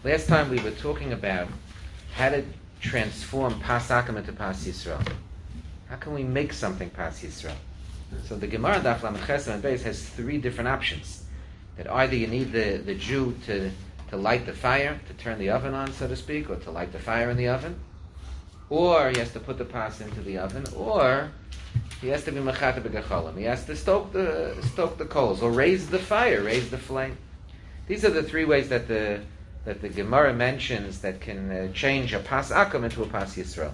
Last time we were talking about how to transform Pas Akum into Pas Yisrael. How can we make something Pas Yisrael? So the Gemara Daf Lamed Chesed and Beis has three different options. That either you need the Jew to light the fire, to turn the oven on, so to speak, or to light the fire in the oven, or he has to put the pas into the oven, or he has to be mechata b'gecholim. He has to stoke the coals, or raise the fire, raise the flame. These are the three ways that the Gemara mentions that can change a Pas Akum into a Pas Yisrael.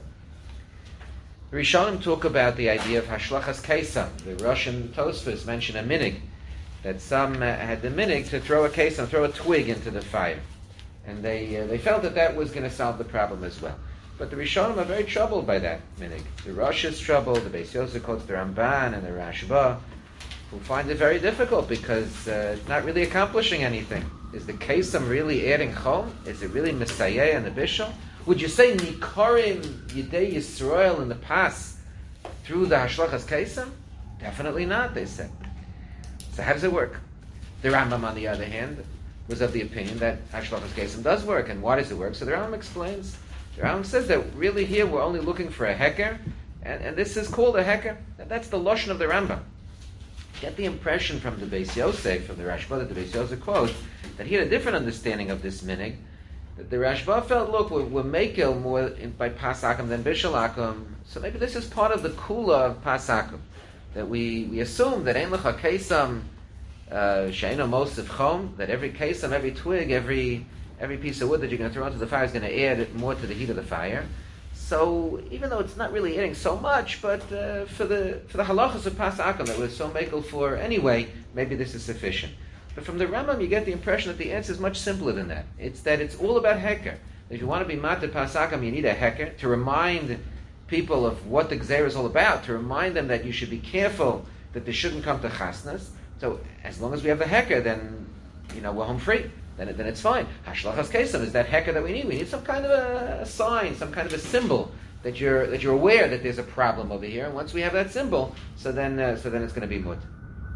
The Rishonim talk about the idea of Hashlachas Kesam. The Russian Tosfos mention a minig, that some had the minig to throw a kesam, throw a twig into the fire. And they felt that was going to solve the problem as well. But the Rishonim are very troubled by that minig. The Rosh is troubled, the Beis Yosef quotes the Ramban and the Rashba, who find it very difficult because it's not really accomplishing anything. Is the kesam really adding chom? Is it really Messiah and the Bishul? Would you say Nikorim Yidei Yisrael in the past through the Hashlachas Kesam? Definitely not, they said. So how does it work? The Rambam, on the other hand, was of the opinion that Hashlachas Kesam does work. And why does it work? So the Rambam explains. The Rambam says that really here we're only looking for a heker, and this is called a heker. That's the Lashon of the Rambam. Get the impression from the Beis Yosef, from the Rashba that the Beis Yosef quotes, that he had a different understanding of this minig. That the Rashba felt, look, we're makel more by Pas Akum than Bishul Akum, so maybe this is part of the kula of Pas Akum. That we assume that Ein Lecha Kesam She'eino Mosif Chom, that every kesam, every twig, every piece of wood that you're going to throw into the fire is going to add more to the heat of the fire. So even though it's not really adding so much, but for the halachas of Pas Akum that we're so makel for anyway, maybe this is sufficient. But from the Rambam, you get the impression that the answer is much simpler than that. It's that it's all about heker. If you want to be matir Pas Akum, you need a heker to remind people of what the Gzeira is all about, to remind them that you should be careful that they shouldn't come to chasnas. So as long as we have the heker, then we're home free. Then it's fine. Hashlachas Kesam is that heker that we need. We need some kind of a sign, some kind of a symbol that you're aware that there's a problem over here. And once we have that symbol, so then it's going to be mut.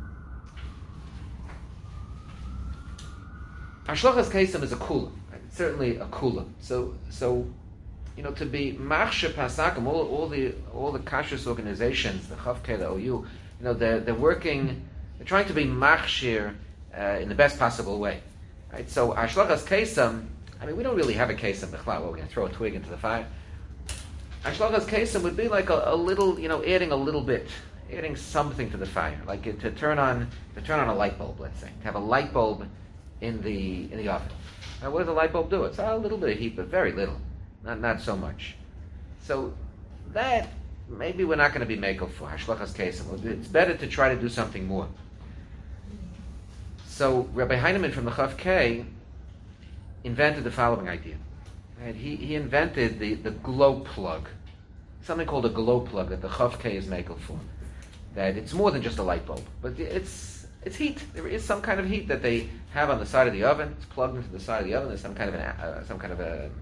Hashlachas Kesam is a kula. It's certainly a kula. So to be machshe Pas Akum, all the kashrus organizations, the Chavke, the OU, they're working. They're trying to be machshir in the best possible way. Right? So Hashlachas Kesam, we don't really have a kesam b'chlal. We're going to throw a twig into the fire. Hashlachas Kesam would be like a little, adding a little bit, adding something to the fire, like to turn on a light bulb. Let's say to have a light bulb in the oven. Now, what does a light bulb do? It's a little bit of heat, but very little, not so much. So that maybe we're not going to be makel for Hashlachas Kesam. It's better to try to do something more. So Rabbi Heinemann from the Chav K invented the following idea. Right? He invented the glow plug, something called a glow plug that the Chav K is makel for. That it's more than just a light bulb, but it's heat. There is some kind of heat that they have on the side of the oven. It's plugged into the side of the oven. There's some kind of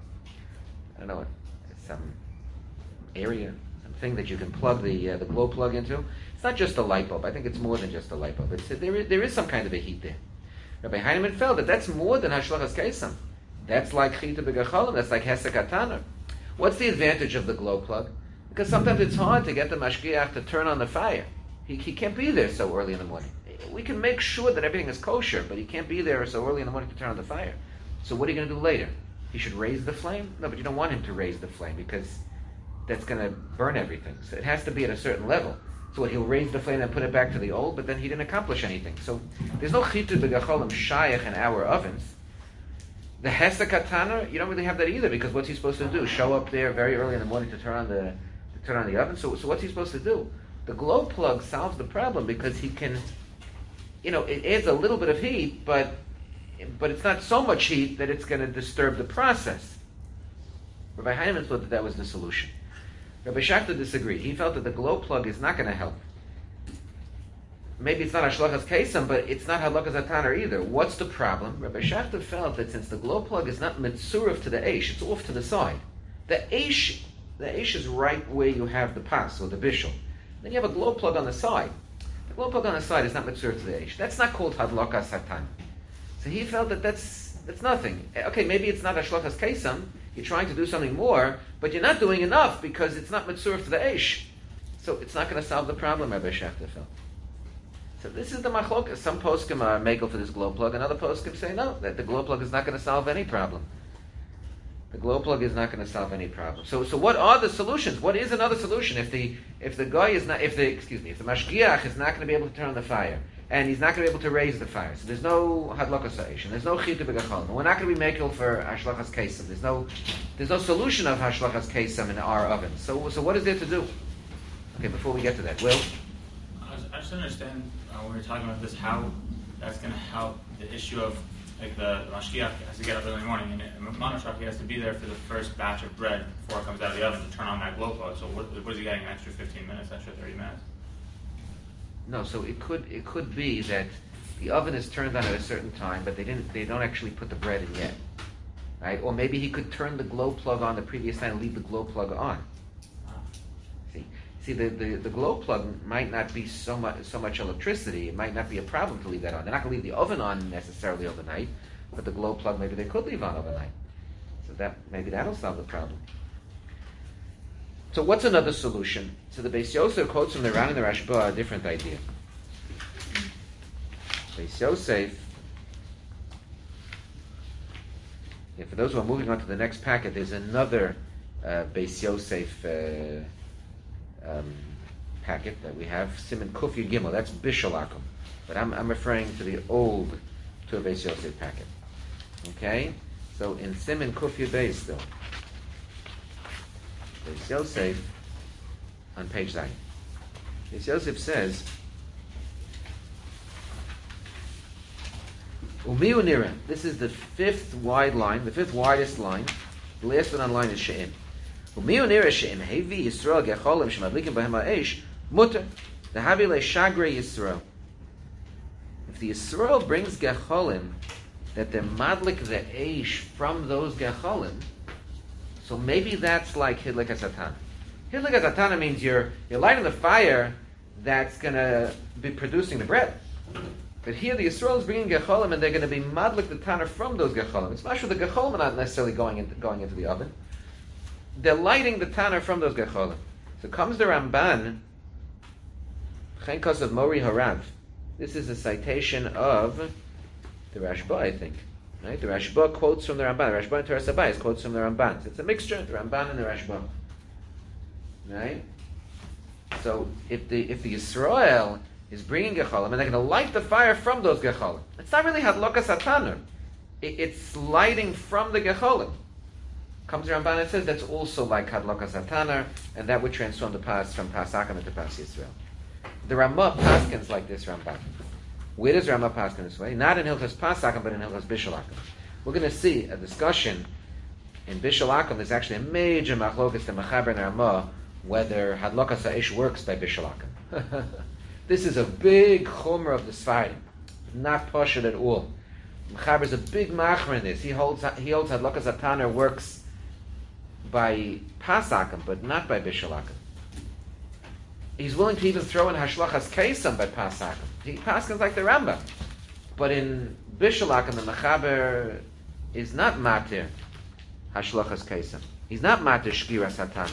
some area, something that you can plug the glow plug into. It's not just a light bulb. I think it's more than just a light bulb. There is some kind of a heat there. Rabbi Heinemann felt that that's more than Hashlachas Kesam. That's like Chita B'Gecholim. That's like Hesek HaTanur. What's the advantage of the glow plug? Because sometimes it's hard to get the mashgiach to turn on the fire. He can't be there so early in the morning. We can make sure that everything is kosher, but he can't be there so early in the morning to turn on the fire. So what are you going to do later? He should raise the flame? No, but you don't want him to raise the flame because that's going to burn everything. So it has to be at a certain level. So he'll raise the flame and put it back to the old, but then he didn't accomplish anything. So there's no chitur b'gacholim shayach in our ovens. The hesek HaTanur, you don't really have that either, because what's he supposed to do? Show up there very early in the morning to turn on the oven? So what's he supposed to do? The glow plug solves the problem because he can, it adds a little bit of heat, but it's not so much heat that it's going to disturb the process. Rabbi Heinemann thought that was the solution. Rabbi Shachta disagreed. He felt that the glow plug is not going to help. Maybe it's not Hashlachas Kesam, but it's not Halachas HaTanur either. What's the problem? Rabbi Shachta felt that since the glow plug is not mitzurif to the eish, it's off to the side. The eish is right where you have the pas, or the bishul. Then you have a glow plug on the side. The glow plug on the side is not mitzurif to the eish. That's not called Hadlakas HaTanur. So he felt that that's it's nothing. Okay, maybe it's not Hashlochas Kesam. You're trying to do something more, but you're not doing enough because it's not Mitzurah to the Eish. So it's not going to solve the problem, Rabbi Schechter felt. So this is the machlokas. Some poskim are makel for this glow plug, and other poskim say no, that the glow plug is not going to solve any problem. The glow plug is not going to solve any problem. So what are the solutions? What is another solution if the guy is not if the mashgiach is not going to be able to turn on the fire and he's not going to be able to raise the fire? So there's no hadlokas ha'esh, there's no chitu b'gachol. We're not going to be makel for hashlachas kesem. There's no solution of hashlachas kesem in our oven. So what is there to do? Okay, before we get to that, Will? I just understand when we're talking about this, how that's going to help the issue of like the mashgiach has to get up early in the morning, and Monoshach, he has to be there for the first batch of bread before it comes out of the oven to turn on that glow plug. So what is he getting? An extra 15 minutes, extra 30 minutes? No, so it could be that the oven is turned on at a certain time, but they don't actually put the bread in yet, right? Or maybe he could turn the glow plug on the previous time and leave the glow plug on. See, the glow plug might not be so much electricity. It might not be a problem to leave that on. They're not going to leave the oven on necessarily overnight, but the glow plug maybe they could leave on overnight. So maybe that'll solve the problem. So what's another solution? So the Beis Yosef quotes from the Ran and the Rashba a different idea. Beis Yosef. Yeah, for those who are moving on to the next packet, there's another Beis Yosef packet that we have, Siman Kuf Yud Gimel. That's Bishul Akum, but I'm referring to the old to a Beis Yosef packet. Okay, so in Siman Kuf Yud Beis still, Beis Yosef on page 9. Beis Yosef says, Umiu Nira. This is the fifth wide line, the fifth widest line. The last one on line is She'im. If the Yisrael brings gecholim that they're madlik the eish from those gecholim, so maybe that's like hidlik asatana. Hidlik asatana means you're lighting the fire that's going to be producing the bread. But here the Yisrael is bringing gecholim and they're going to be madlik the tanner from those gecholim. It's not sure the gecholim are not necessarily going into the oven. They're lighting the tanner from those gecholim. So comes the Ramban, Chenkos of Mori Harav. This is a citation of the Rashba, I think. Right? The Rashba quotes from the Ramban. The Rashba in Teres Habayis quotes from the Ramban. So it's a mixture, the Ramban and the Rashba. Right? So if the Yisrael is bringing gecholim and they're going to light the fire from those gecholim, it's not really hadlokas hatanur. It's lighting from the gecholim. Comes the Ramban and says that's also like hadlokas hatanur, and that would transform the pas from pas Akam into pas Yisrael. The Ramah paskins like this Ramban. Where does Ramah paskin this way? Not in Hilchas pas Akam, but in Hilchas Bishul Akam. We're going to see a discussion in Bishul Akam. There's actually a major machlokas to Mechaber and Ramah whether hadlokas ha'esh works by Bishul Akam. This is a big chomer of the Sfarim, not pashut at all. Mechaber is a big machmer in this. He holds hadlokas hatanur works by Pasakam, but not by Bishul Akam. He's willing to even throw in Hashlachas Kesam by Pasakam. He Paskams like the Rambam. But in Bishul Akam, the Mechaber is not matir Hashlachas Kesam. He's not matir Shkiras Hatanim.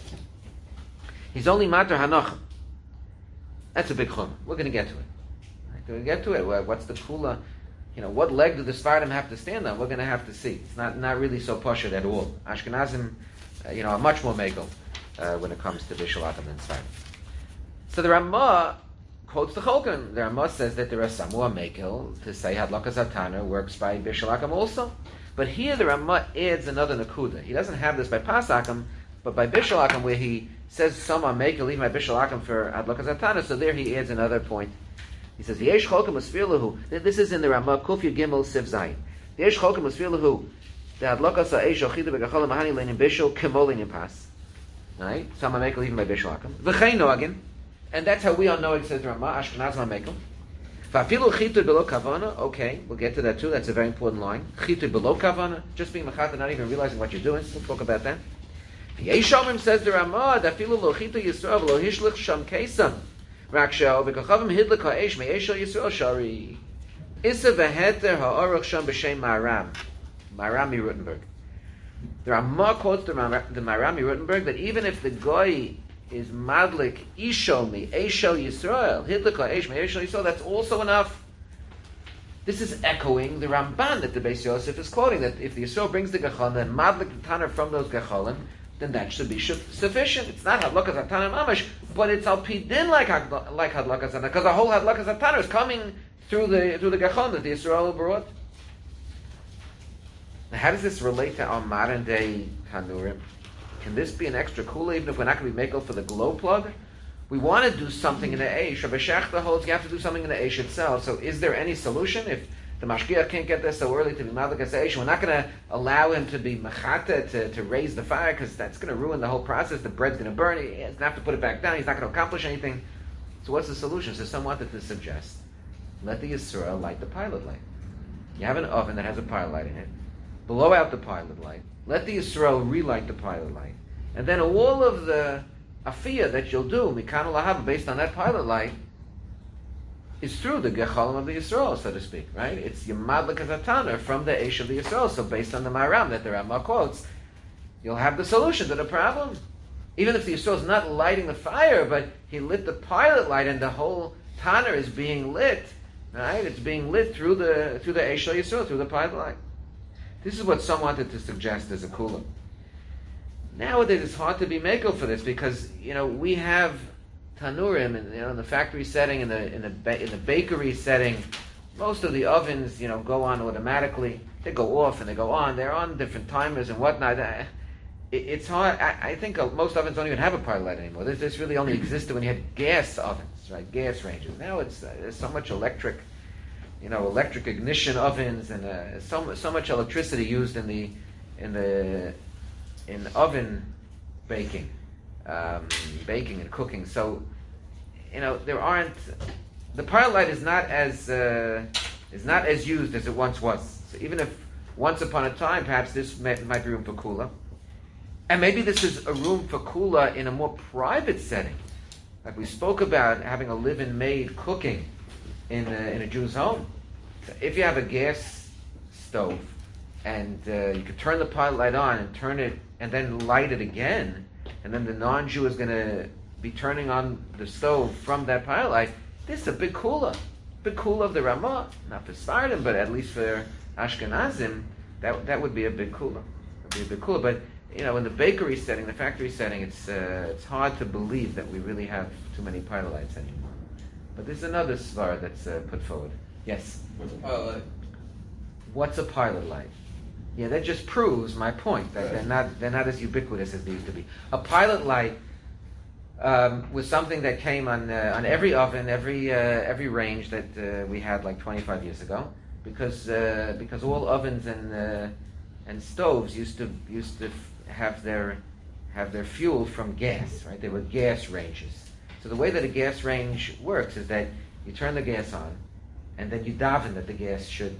He's only matir Hanochim. That's a big chum. We're going to get to it. Right? We're going to get to it. What's the kula? What leg do the Sfardim have to stand on? We're going to have to see. It's not really so pashut at all. Ashkenazim, are much more megal when it comes to Bishul Akam than Sfardim. So the Ramah quotes the Cholkan. The Ramah says that there are some who are megal to say hadlokas hatanur works by Bishul Akam also. But here the Ramah adds another nakuda. He doesn't have this by Pasakam, but by Bishul Akam, where he says some are megal even by Bishul Akam for hadlokas hatanur. So there he adds another point. He says, "Yesh cholkim usfilahu." This is in the Ramah Kuf Yud Gimel Siv Zayin. Yesh cholkim usfilahu. The hadlokas ha'esh ochida begacholim mahani leinim bishul kemolin pas. Right? Some are mekel even by Bishul Akam. V'chein noagin, and that's how we all know it. Says the Ramah Ashkenazim are mekel. V'afilu chitur below kavana. Okay, we'll get to that too. That's a very important line. Chitur below kavana, just being mechat, not even realizing what you're doing. We'll talk about that. Yesh omrim, says the Ramah, dafilu lo chitur Yisrael v'lo hishlich sham kesam. Some Issa v'heter ha'aruch sham b'shem Maharam Rutenberg. There are more quotes to the Maharam Rutenberg that even if the goy is madlik isho mi esho Yisrael, hidlika esh mi esho Yisrael, that's also enough. This is echoing the Ramban that the Beis Yosef is quoting, that if the Yisrael brings the Gecholim and madlik the Tanner from those Gecholim, then that should be sufficient. It's not hadlakas Tanner mamash, but it's al pidin like hadlakas Tanner, because the whole hadlakas Tanner is coming through the Gecholim that the Yisrael brought. Now, how does this relate to our modern day Tanurim? Can this be an extra kula even if we're not going to be makel for the glow plug? We want to do something in the Eish. Rabbi Shechta holds you have to do something in the Eish itself. So is there any solution? If the Mashgiach can't get there so early to be madlik as Eish, we're not going to allow him to be mechata, to raise the fire, because that's going to ruin the whole process. The bread's going to burn. He's going to have to put it back down. He's not going to accomplish anything. So what's the solution? So some wanted to suggest, let the Yisrael light the pilot light. You have an oven that has a pilot light in it. Blow out the pilot light. Let the Yisrael relight the pilot light. And then all of the afiyah that you'll do, mikan lahava, based on that pilot light, is through the gecholim of the Yisrael, so to speak, right? It's yamad l'kazatana from the Eish of the Yisrael. So based on the Maharam that the Rambam quotes, you'll have the solution to the problem. Even if the Yisrael is not lighting the fire, but he lit the pilot light and the whole Tanner is being lit, right? It's being lit through the Eish of Yisrael, through the pilot light. This is what some wanted to suggest as a kula. Nowadays, it's hard to be makel for this because we have tanurim, and in the factory setting, in the bakery setting, most of the ovens go on automatically. They go off and they go on. They're on different timers and whatnot. It's hard. I think most ovens don't even have a pilot light anymore. This really only existed when you had gas ovens, right? Gas ranges. Now there's so much electric ignition ovens and so much electricity used in oven baking and cooking. So, the pilot light is not as used as it once was. So even if once upon a time, perhaps this might be room for kula, and maybe this is a room for kula in a more private setting, like we spoke about having a live-in maid cooking in a Jew's home. So if you have a gas stove and you could turn the pilot light on and turn it and then light it again, and then the non-Jew is going to be turning on the stove from that pilot light, this is a big kula of the Ramah, not for Sfardim, but at least for Ashkenazim, that would be a big kula. But in the bakery setting, the factory setting, it's hard to believe that we really have too many pilot lights anymore. But there's another svar that's put forward. Yes? What's a pilot light? What's a pilot light? Yeah, that just proves my point that they're not as ubiquitous as they used to be. A pilot light was something that came on every oven, every range that we had like 25 years ago, because all ovens and stoves used to have their fuel from gas, right? They were gas ranges. So the way that a gas range works is that you turn the gas on, and then you daven that the gas should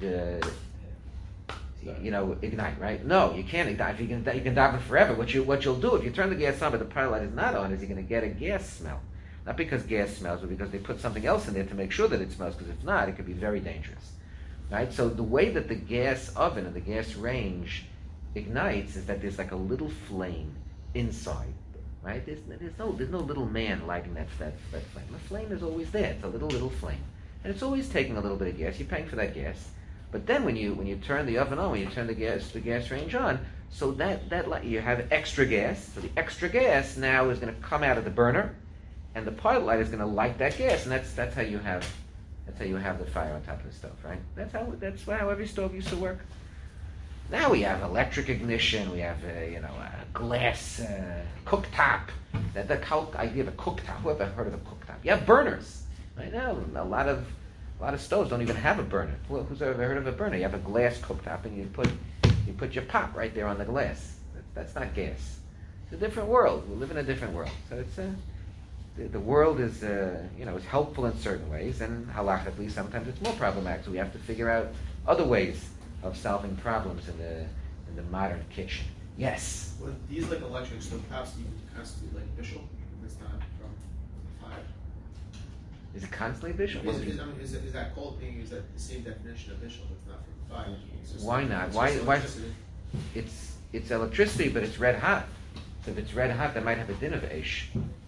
ignite, right? No, you can't ignite. You can daven forever. What you'll do if you turn the gas on but the pilot light is not on is you're going to get a gas smell. Not because gas smells, but because they put something else in there to make sure that it smells, because if not, it could be very dangerous. Right? So the way that the gas oven and the gas range ignites is that there's like a little flame inside. Right? There's no little man lighting that flame. The flame is always there. It's a little flame. And it's always taking a little bit of gas. You're paying for that gas. But then when you turn the oven on, when you turn the gas range on, so that light, you have extra gas. So the extra gas now is going to come out of the burner, and the pilot light is going to light that gas, and that's how you have the fire on top of the stove, right? That's how every stove used to work. Now we have electric ignition. We have a glass cooktop. The whole idea of a cooktop. Who ever heard of a cooktop? You have burners. Right now, a lot of stoves don't even have a burner. Who's ever heard of a burner? You have a glass cooktop, and you put your pot right there on the glass. That's not gas. It's a different world. We live in a different world. So it's the world is is helpful in certain ways, and halachically sometimes it's more problematic. So we have to figure out other ways of solving problems in the modern kitchen. Yes. With these electric stove tops, you can constantly bishul. It's not from fire. Is it constantly bishul? Is that cold being used the same definition of bishul? It's not from fire. Why not? Why? It's electricity, but it's red hot. So if it's red hot, that might have a din of esh.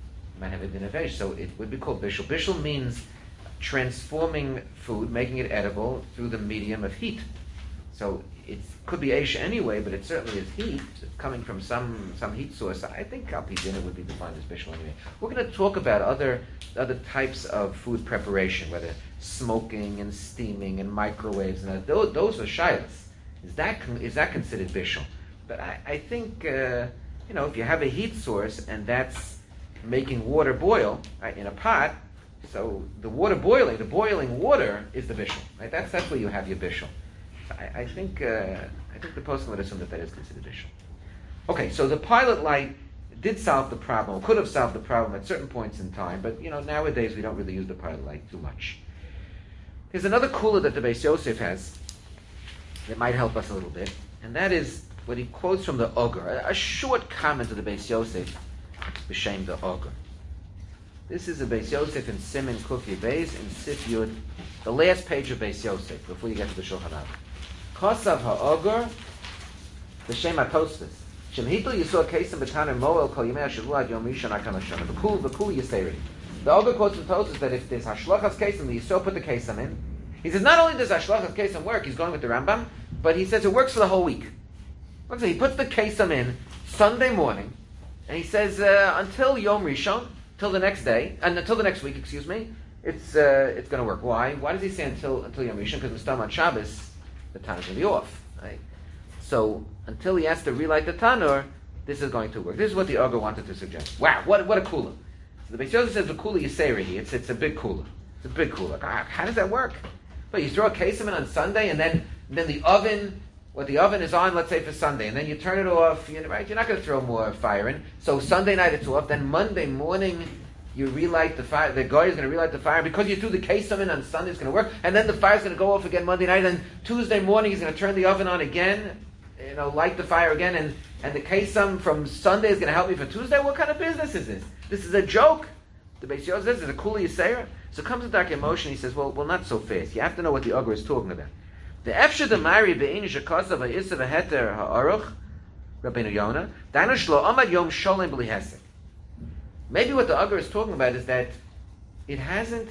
So it would be called bishul. Bishul means transforming food, making it edible through the medium of heat. So it could be esh anyway, but it certainly is heat. It's coming from some heat source. I think al pi din would be defined as bishul anyway. We're going to talk about other types of food preparation, whether smoking and steaming and microwaves, and those are shilas. Is that considered bishul? But I think if you have a heat source and that's making water boil in a pot, so the boiling water is the bishul. Right? That's where you have your bishul. I think the poskim would assume that is considered bishul. Okay, so the pilot light did solve the problem, could have solved the problem at certain points in time, but nowadays we don't really use the pilot light too much. There's another kula that the Beis Yosef has that might help us a little bit, and that is what he quotes from the Oger, a short comment of the Beis Yosef, b'shem the Oger. This is a Beis Yosef in Siman Kufi Beis in Sif Yud, the last page of Beis Yosef before you get to the Shulchan Aruch. Kosav ha'Oger b'shem ha'Tosfos. Shemhitul Yisur Kesem b'Taner Moel Kol Yimei HaShavua Ad Yom Rishon Hakam Hashem. The Kul Yiseri. The Oger quotes from Tosfos that if there's Hashlochas Kesem, the Yisur put the Kesem in. He says not only does Hashlochas Kesem work, he's going with the Rambam, but he says it works for the whole week. He puts the Kesem in Sunday morning, and he says until Yom Rishon, till the next day, and until the next week, excuse me, it's going to work. Why? Why does he say until Yom Rishon? Because Mistam on Shabbos, the Tanur is going to be off. Right? So until he has to relight the Tanur, this is going to work. This is what the Oger wanted to suggest. Wow, what a kula! So the Beis Yosef says the kula Yiseri. It's a big kula. It's a big kula. How does that work? But you throw a kesem in on Sunday, and then the oven. What the oven is on, let's say for Sunday, and then you turn it off, right? You're not going to throw more fire in. So Sunday night it's off. Then Monday morning you relight the fire. The guy is going to relight the fire because you threw the kesem in on Sunday. It's going to work, and then the fire's going to go off again Monday night. And Tuesday morning he's going to turn the oven on again, light the fire again, and the kesem from Sunday is going to help me for Tuesday. What kind of business is this? This is a joke. The Beis Yosef says it's a kula Yisera. So comes the Darkei Moshe and he says, well, not so fast. You have to know what the Oger is talking about. The Efshe de Mari be'in shekasav ha'isa v'heter ha'aruch Rabbeinu Yonah Dainu shlo amad yom sholem b'li hesek. Maybe what the Oger is talking about is that it hasn't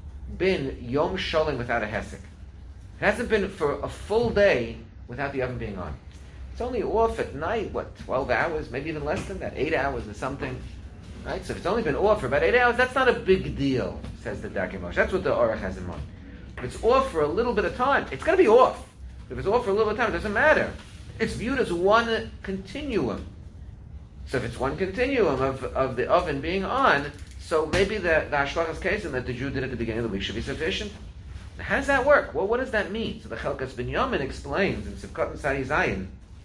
been yom sholem without a hesek. It hasn't been for a full day without the oven being on. It's only off at night, 12 hours, maybe even less than that, 8 hours or something. Right? So if it's only been off for about 8 hours, that's not a big deal, says the Darkei Moshe. That's what the Aruch has in mind. If it's off for a little bit of time, it's going to be off. If it's off for a little bit of time, it doesn't matter. It's viewed as one continuum. So if it's one continuum of the oven being on, so maybe the Hashlochas Kesem that the Jew did at the beginning of the week should be sufficient. Now, how does that work? Well, what does that mean? So the Chelkas Binyamin explains in Sivkot and Sadi Zayin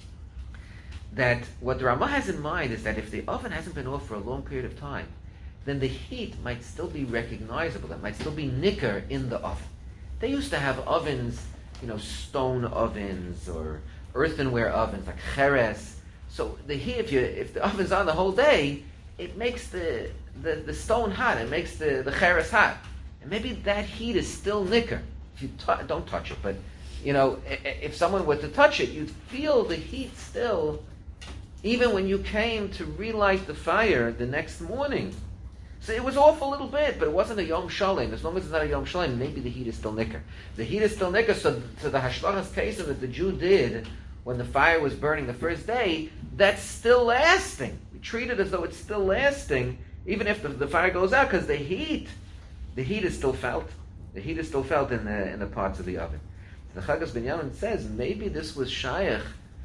that what the Ramah has in mind is that if the oven hasn't been off for a long period of time, then the heat might still be recognizable. It might still be nicker in the oven. They used to have ovens, stone ovens or earthenware ovens like cheres. So the heat, if the oven's on the whole day, it makes the stone hot. It makes the cheres hot, and maybe that heat is still nicker. If you don't touch it, but if someone were to touch it, you'd feel the heat still, even when you came to relight the fire the next morning. So it was off a little bit, but it wasn't a Yom Shalem. As long as it's not a Yom Shalem, maybe the heat is still nicker. The heat is still nicker, so the Hashlochas Kesem that the Jew did when the fire was burning the first day, that's still lasting. We treat it as though it's still lasting, even if the fire goes out, because the heat is still felt. The heat is still felt in the parts of the oven. The Chagas Binyamin says maybe this was Shayach,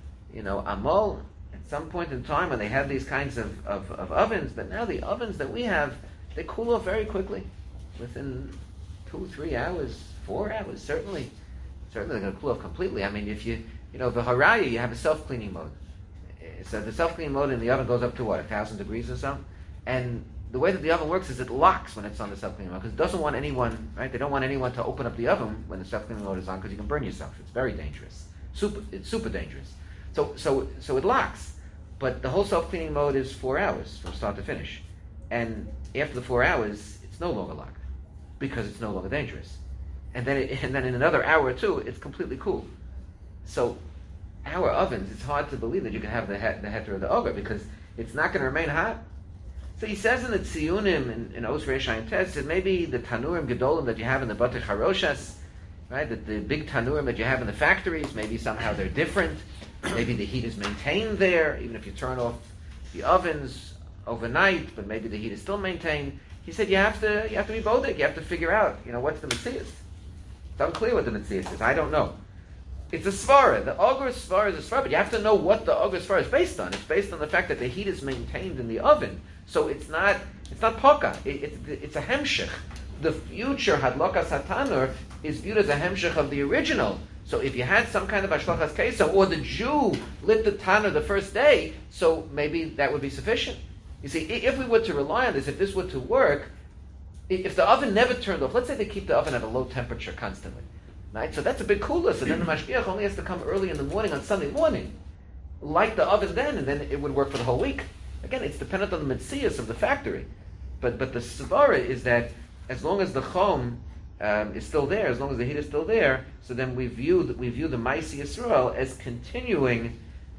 Amol, at some point in time when they had these kinds of ovens, but now the ovens that we have, they cool off very quickly. Within 2-3 hours, 4 hours, certainly they're going to cool off completely. I mean, if the Haraya, you have a self-cleaning mode. So the self-cleaning mode in the oven goes up to 1,000 degrees or so? And the way that the oven works is it locks when it's on the self-cleaning mode, because it doesn't want anyone, right? They don't want anyone to open up the oven when the self-cleaning mode is on, because you can burn yourself. It's very dangerous. It's super dangerous. So it locks. But the whole self-cleaning mode is 4 hours from start to finish. And after the 4 hours, it's no longer locked. because it's no longer dangerous. And then in another hour or two, it's completely cool. So our ovens, it's hard to believe that you can have the heter or the oger because it's not going to remain hot. So he says in the Tziyunim in Os Reish Ayin Tes that maybe the tanurim gedolim that you have in the Batei Charoshas, right? That the big tanurim that you have in the factories, maybe somehow they're different. Maybe the heat is maintained there, even if you turn off the ovens overnight, but maybe the heat is still maintained. He said you have to be bodek. You have to figure out, what's the Metzias. It's unclear what the Metzias is. I don't know. It's a svara. The Oger svara is a svara, but you have to know what the Oger svara is based on. It's based on the fact that the heat is maintained in the oven. So it's not poka. It's a hemshech. The future hadlokas hatanur is viewed as a hemshech of the original. So if you had some kind of ashlachas kesa, or the Jew lit the tanur the first day, so maybe that would be sufficient. You see, if we were to rely on this, if this were to work, if the oven never turned off, let's say they keep the oven at a low temperature constantly, right? So that's a big cooler. So then the mashgiach only has to come early in the morning on Sunday morning, light the oven then, and then it would work for the whole week. Again, it's dependent on the metzias of the factory, but the svara is that as long as the chom is still there, as long as the heat is still there, so then we view the Maisi Yisrael as continuing,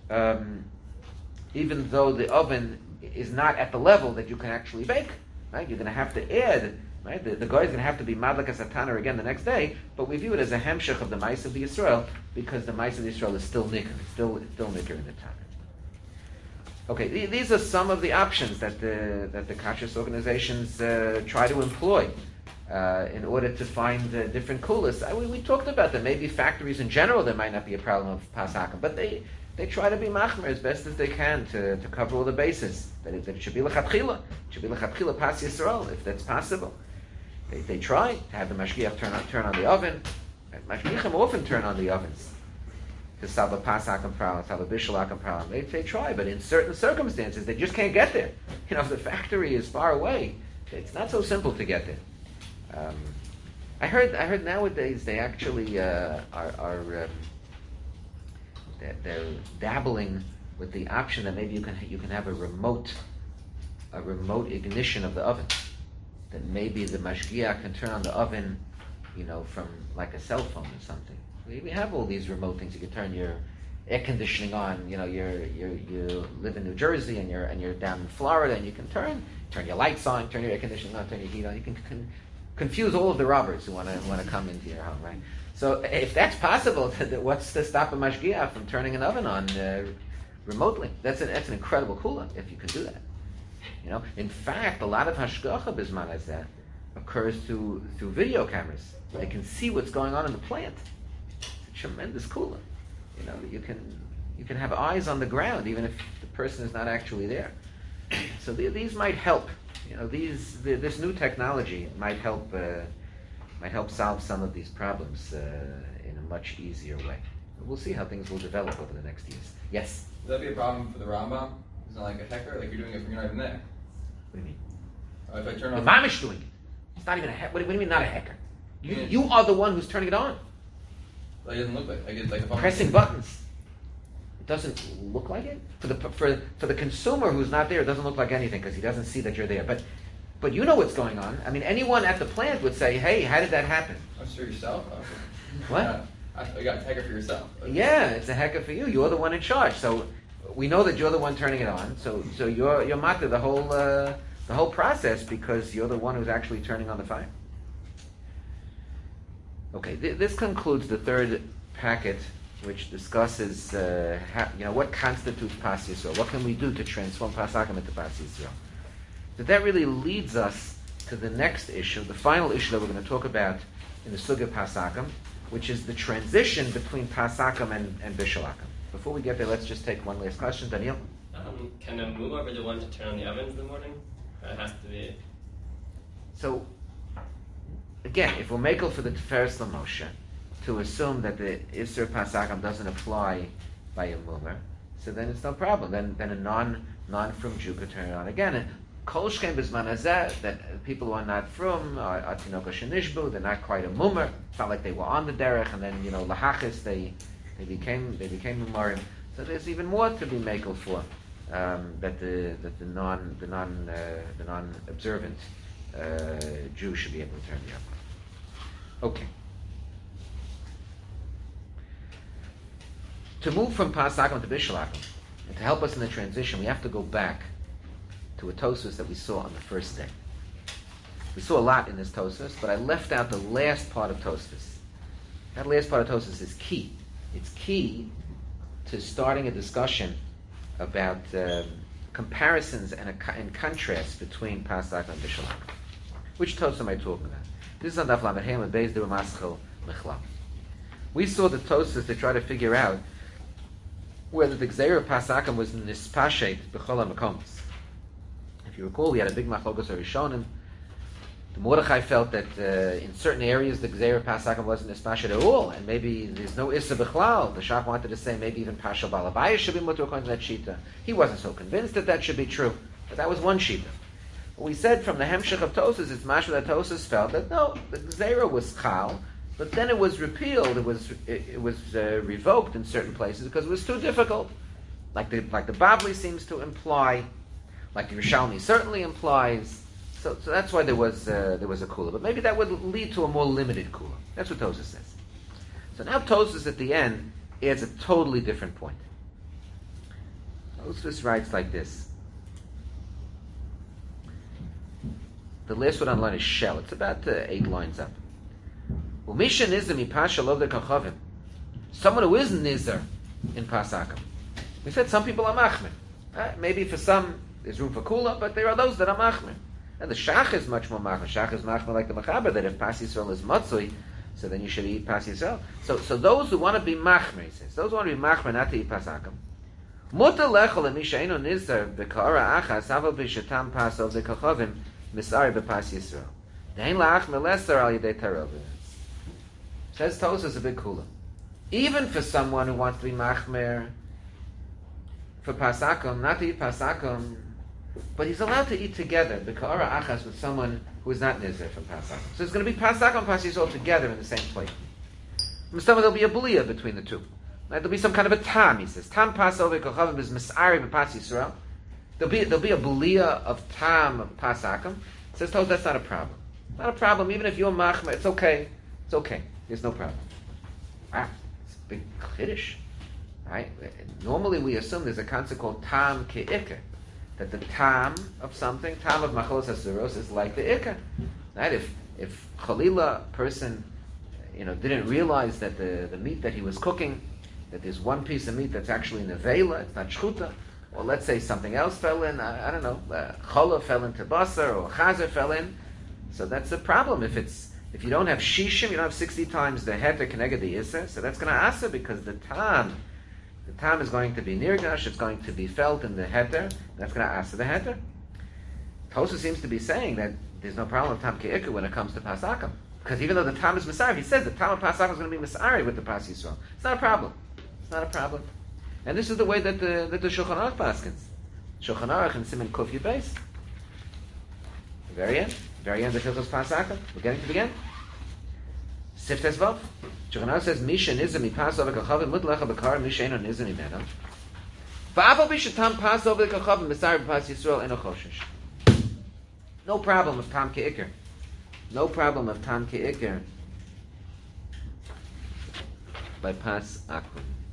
even though the oven is not at the level that you can actually bake. Right? You're going to have to add. Right? The guy is going to have to be madlik as a tanner again the next day. But we view it as a hemshech of the Maisi of the Yisrael because the Maisi of the Yisrael is still nicker. It's still nicker in the tanner. Okay, these are some of the options that the kashrus organizations try to employ. In order to find different coolers. We talked about that. Maybe factories in general, there might not be a problem of pasakim, but they try to be machmer as best as they can to cover all the bases. That it should be lechatchila. It should be lechatchila pas Yisrael, if that's possible. They try to have the mashgiach turn on the oven. Mashgiachim often turn on the ovens. To solve a pasakim problem, solve a bishalakim problem. They try, but in certain circumstances, they just can't get there. If the factory is far away, it's not so simple to get there. I heard nowadays they actually they're dabbling with the option that maybe you can have a remote ignition of the oven. That maybe the mashgiach can turn on the oven, from like a cell phone or something. We have all these remote things. You can turn your air conditioning on. You live in New Jersey and you're down in Florida, and you can turn your lights on, turn your air conditioning on, turn your heat on. You can confuse all of the robbers who want to come into your home, right? So if that's possible, what's to stop a mashgiach from turning an oven on remotely? That's an incredible cooler if you can do that. In fact, a lot of hashgacha bisman as that occurs through video cameras. They can see what's going on in the plant. It's a tremendous cooler. You can have eyes on the ground even if the person is not actually there. So these might help. This new technology might help solve some of these problems in a much easier way. We'll see how things will develop over the next years. Yes? Would that be a problem for the Rambam? It's not like a hecker, like you're doing it when you're not even there. What do you mean? If I turn The on... mamish doing it. It's not even a hecker. What do you mean not a hecker? You are the one who's turning it on. Well, it doesn't look like it's like if I'm Pressing buttons. It doesn't look like it for the consumer who's not there. It doesn't look like anything because he doesn't see that you're there. But you know what's going on. I mean, anyone at the plant would say, "Hey, how did that happen?" Oh, it's for yourself. Okay. What? You got a hecker for yourself. Okay. Yeah, it's a hecker for you. You're the one in charge. So we know that you're the one turning it on. So you're matter the whole process because you're the one who's actually turning on the fire. Okay, this concludes the third packet, which discusses what constitutes Pas Yisrael. What can we do to transform Pasakim into Pas Yisrael? So that really leads us to the next issue, the final issue that we're going to talk about in the Sugya Pasakim, which is the transition between Pasakim and Bishalakim. Before we get there, let's just take one last question. Daniel? Can a Muma be the one to turn on the oven in the morning? Or it has to be... So, again, if we're makel for the Tiferes LaMoshe, to assume that the Isser Pasakim doesn't apply by a Mumer, so then it's no problem. Then a non-from Jew could turn it on. Again, Kol Shkem B'zman Hazeh, that people who are not from, are Tinoka Shenishbu, they're not quite a Mumer. It's not like they were on the derech, and then, Lahachis, they became Mumarim. So there's even more to be makel for, that the non-observant Jew should be able to turn the oven. Okay. To move from Pasakim to Bishalakim, and to help us in the transition, we have to go back to a Tosfos that we saw on the first day. We saw a lot in this Tosfos, but I left out the last part of Tosfos. That last part of Tosfos is key. It's key to starting a discussion about comparisons and contrasts between Pasakim and Bishalakim. Which Tosfos am I talking about? This is on Daf Lamed Hey and Beis Divrei Maschil Mechla. We saw the Tosfos to try to figure out whether the Gzeira of Pasakim was nispashet b'chol ha'makomos. If you recall, we had a big machlokes Rishonim. The Mordechai felt that in certain areas the Gzeira of Pasakim wasn't nispashet at all, and maybe there's no Issa b'chlal. The Shach wanted to say maybe even Pasha Balabaya should be mutter according to that shita. He wasn't so convinced that should be true, but that was one shita. We said from the Hemshech of Tosas, it's mashma that Tosas felt that no, the Gzeira was chal, but then it was repealed. It was revoked in certain places because it was too difficult. Like the Bavli seems to imply, like the Yerushalmi certainly implies. So that's why there was a kula. But maybe that would lead to a more limited kula. That's what Tosas says. So now Tosas at the end adds a totally different point. Tosas writes like this. The last one on line is shell. It's about 8 lines up. Someone who is nizar in Pasakim. We said some people are machmir. Maybe for some there's room for kula, but there are those that are machmir. And the shach is much more machmir. Shach is machmir like the mechaber that if Pas Yisrael is matzui, so then you should eat Pas Yisrael. So those who want to be machmir, he says, those who want to be machmir not to eat Pasakim. Mutar lechol lemisha eino nizar b'kara achas aval b'shatam pasov dekachavim misari b'Pas Yisrael. Dein la'achmir lesar al yedei tarov. Says Tosas a big kula. Even for someone who wants to be machmer for Pasakim, not to eat Pasakim, but he's allowed to eat together, b'ka'ara achas, with someone who is not nizar from Pasakim. So it's going to be Pasakim and Pas Yisrael together in the same plate. From some there'll be a b'liya between the two. Right? There'll be some kind of a tam, he says. Tam Pasov v'kochavim is mis'ari b'Pas Yisrael. There'll be a b'liya of tam of Pasakim. Says Tosas that's not a problem. Not a problem, even if you're machmer, it's okay. It's okay. There's no problem. Wow, it's a big chiddush, right? Normally we assume there's a concept called tam ke'ikr, that the tam of something, tam of machalos hasuros, is like the ikr, right? If chalila person, didn't realize that the meat that he was cooking, that there's one piece of meat that's actually nevela, it's not shchuta, or let's say something else fell in, I don't know, challah fell into basar or chazer fell in, so that's a problem if you don't have shishim, you don't have 60 times the heter keneged the iser, so that's going to asa because the tam is going to be nirgash, it's going to be felt in the heter, that's going to asa the heter. Tosas seems to be saying that there's no problem with tam ke'ikr when it comes to Pasakim, because even though the tam is Masari, he says the tam of Pasakim is going to be Masari with the Pas Yisrael. It's not a problem. It's not a problem. And this is the way that the Shulchan Aruch paskins. Shulchan Aruch and Siman Kuf Yud Beis. The very end of Hilchos Pasakim. We're getting to the end. Siftes Vav. Shulchan Aruch says, Misha nizam mipasov v'kachavim mutlecha b'kar Misha eno nizam mimeno. V'aval b'shatam pasov v'kachavim Masari b'Pas Yisrael eno choshesh. No problem of tam ke'ikr. No problem of tam ke'ikr by Pasakim.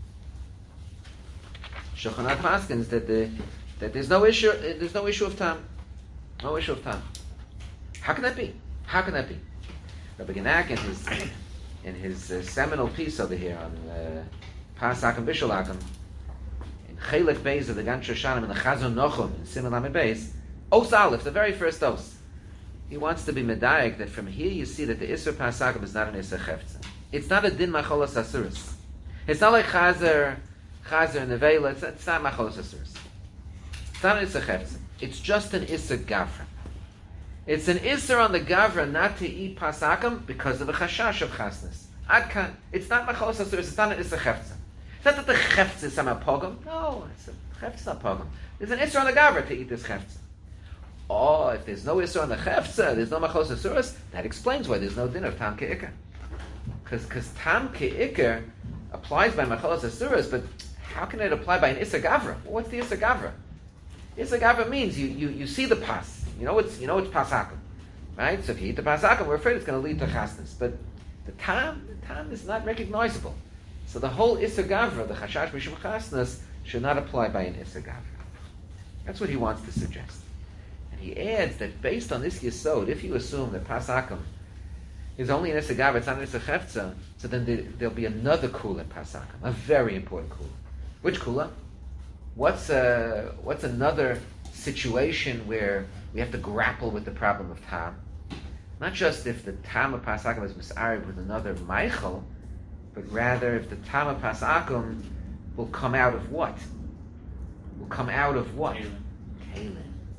Shulchan Aruch paskins that there's no issue of tam. No issue of time. How can that be? How can that be? Rabbi Genack in his seminal piece over here on Pasakim Bishalakim, in Chelek Beis of the Gan Shoshanim in the Chazon Nochum in Siman Lamed Beis, Os Aleph, the very first os. He wants to be medayek that from here you see that the Isser Pasakim is not an Isser Chefza. It's not a din macholas asuris. It's not like Chazer and Nevela. It's not macholas asuris. It's not an Isser Chefza. It's just an Isser Gavra. It's an Isser on the Gavra not to eat Pasakim because of a Chashash of Chasnas. Adkan. It's not Machalos Asuris. It's not an Isser Chefza. It's not that the Chefza is somehow Pogum. No, Chefza is not Pogum. There's an Isser on the Gavra to eat this Chefza. Oh, if there's no Isser on the Chefza, there's no Machalos Asuris, that explains why there's no din of Tam Ke'ikr. Because Tam Ke'ikr applies by Machalos Asuris, but how can it apply by an Isser Gavra? Well, what's the Isser Gavra? Isser Gavra means you see the pas. You know it's Pasakim. Right? So if you eat the Pasakim, we're afraid it's going to lead to chasnas. But the tam is not recognizable. So the whole Issa Gavra, the Chashash Mishum Chasnas, should not apply by an Issa Gavra. That's what he wants to suggest. And he adds that based on this Yesod, if you assume that Pasakim is only an Issa Gavra, it's not an Issa Chefza, so then there'll be another kula in Pasakim, a very important kula. Which kula? What's another situation where we have to grapple with the problem of tam? Not just if the tam of Pasakim is misarib with another Meichel, but rather if the tam of Pasakim will come out of what? Will come out of what? Kalim.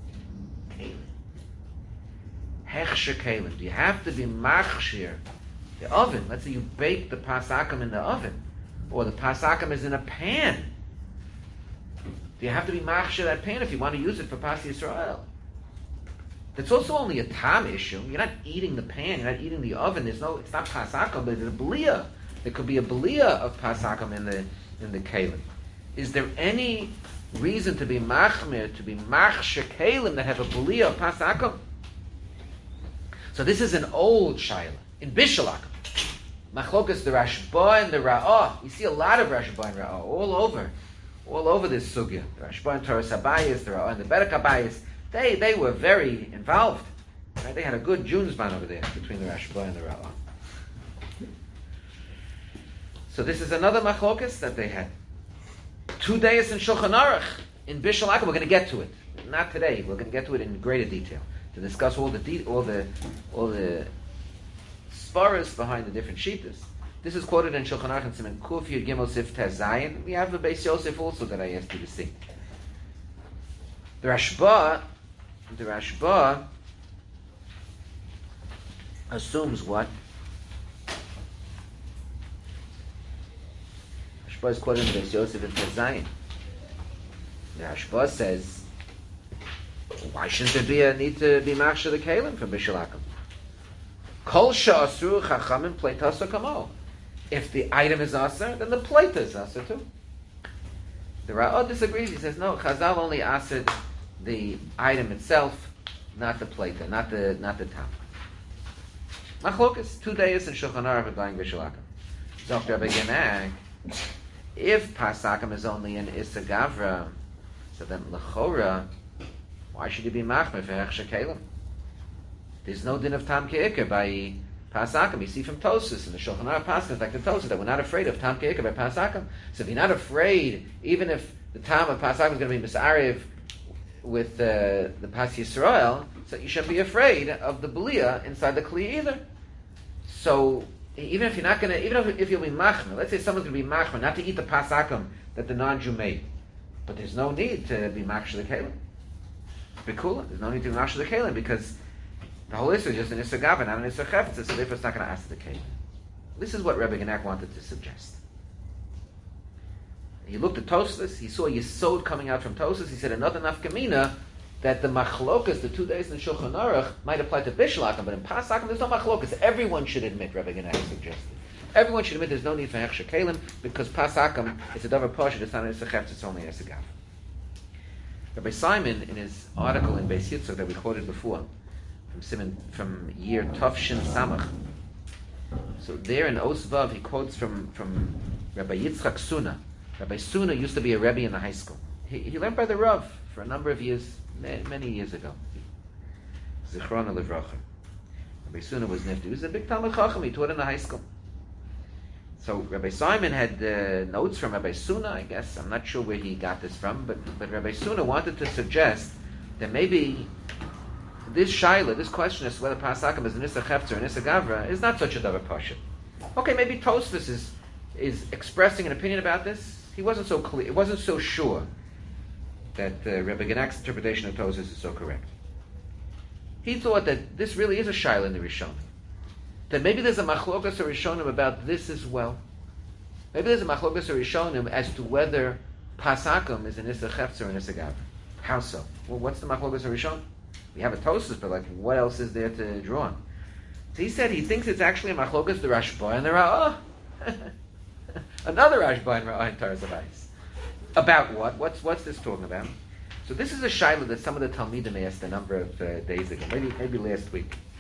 Hechsher kalim. Do you have to be machshir the oven? Let's say you bake the Pasakim in the oven, or the Pasakim is in a pan. Do you have to be machshir that pan if you want to use it for Pas Yisrael? That's also only a tam issue. You're not eating the pan, you're not eating the oven. It's not Pasakim, but it's a belia. There could be a belia of Pasakim in the kalim. Is there any reason to be machmir, to be machshir kalim that have a belia of Pasakim? So this is an old shaila in Bishalak. Machlokas the Rashba and the Ra'ah. You see a lot of Rashba and Ra'ah all over this sugya. The Rashba and Torah Sabayis, the Ra'ah and the Berek Habayis. They were very involved. Right? They had a good Junesman over there between the Rashba and the Ra'ah. So this is another machlokas that they had. 2 days in Shulchan Aruch in Bishalak. We're going to get to it. Not today. We're going to get to it in greater detail to discuss all the sparas behind the different shitas. This is quoted in Shulchan Aruch and Siman Kuf Yud Gimel Sif Tez Zayin. We have the Beis Yosef also that I asked you to see. The Rashba assumes what? Rashba is quoted in Beis Yosef and Tez Zayin. The Rashba says, why shouldn't there be a need to be machshir the kalim from Bishalakim? Kol she'asru chachamim pleitasa kamo. If the item is aser, then the plate is aser too. The Ra'ah disagrees. He says no. Chazal only asered the item itself, not the plate, not the tam. Machlokas 2 days in Shulchan Aruch regarding Bishalakim. Dr. Rabbi Genak, if Pasakim is only an Issa Gavra, so then L'chora, why should you be machmer for hechsher kalim? There's no din of tam ke'ikr by Pasakim. You see from Tosas in the Shulchan Aruch Pasakim, like the Tosas, that we're not afraid of tam ke'ikr by Pasakim. So if you're not afraid, even if the tam of Pasakim is going to be misariv with the Pas Yisrael, so you shouldn't be afraid of the belia inside the kli either. So even if you're not going to, even if you'll be machmer, let's say someone's going to be machmer, not to eat the Pasakim that the non-Jew made, but there's no need to be machshir the kalim. Bikula. There's no need to machshir the kalim because the whole issue is just an issa gava, not an issa chefetz, so therefore it's not going to ask the kalim. This is what Rebbe Genak wanted to suggest. He looked at Tosfos, he saw Yesod coming out from Tosfos, he said another nafkamina that the machlokas, the 2 days in Shulchan Aruch, might apply to Bishalakim, but in Pasakim there's no machlokas. Everyone should admit, Rebbe Genak suggested. Everyone should admit there's no need for hechsher kalim because Pasakim, it's a davar pasha, it's not an issa chefetz, it's only an issa gava. Rabbi Simon, in his article in Beis Yitzchak that we quoted before, from year Tafshin Samach, so there in Osvav he quotes from Rabbi Yitzchak Suna. Rabbi Suna used to be a rebbe in the high school. He learned by the Rav for a number of years, many years ago. Zichrona Livracha. Rabbi Suna was nifty. He was a big Talmud Chacham. He taught in the high school. So Rabbi Simon had notes from Rabbi Suna, I guess. I'm not sure where he got this from, but Rabbi Suna wanted to suggest that maybe this shaila, this question as to whether Pasakim is an Issa Chefetz or an Issa Gavra, is not such a davar pasha. Okay, maybe Tosfos is expressing an opinion about this. He wasn't so clear. It wasn't so sure that Rebbe Genak's interpretation of Tosfos is so correct. He thought that this really is a shaila in the Rishonim. That maybe there's a machlokas or Rishonim about this as well. Maybe there's a machlokas or Rishonim as to whether Pasakim is an Issa Chefetz or an Issa Gavra. How so? Well, what's the machlokas or Rishonim? We have a Tosfos, but what else is there to draw on? So he said he thinks it's actually a machlokas the Rashba and the Ra'ah. Another Rashba and Ra'ah in Taras Avais. About what? What's this talking about? So this is a shaila that some of the Talmidim asked a number of days ago, maybe last week.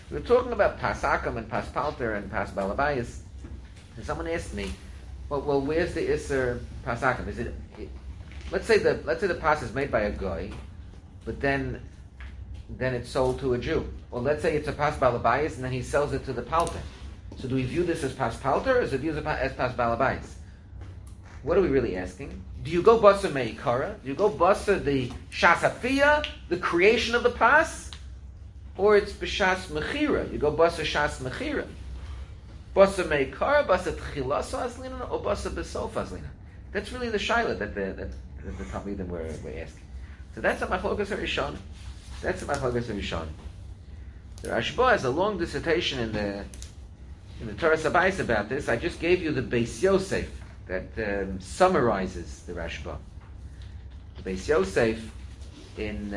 We're talking about Pas Akam and Pas Palter and Pas Balabayas. And someone asked me, well, where's the Isser Pas Akam? Is it, let's say the Pas is made by a guy, but then it's sold to a Jew. Well, let's say it's a Pas Balabayas and then he sells it to the Palter. So do we view this as Pas Palter or is it viewed as Pas Balabayas? What are we really asking? Do you go Basa Meikara? Do you go Basa the Shasafia, the creation of the Pas? Or it's B'Shas Mechira? You go Basa Shas Mechira. Basa Meikara, Basa Tchilasa Azlina, or Basa Besof Azlina? That's really the Shaila that the Talmidim we're asking. So that's a Machlokas HaRishon. That's a Machlokas HaRishon. The Rashba has a long dissertation in the Torah Sabayis about this. I just gave you the Beis Yosef that summarizes the Rashba. The Beis Yosef in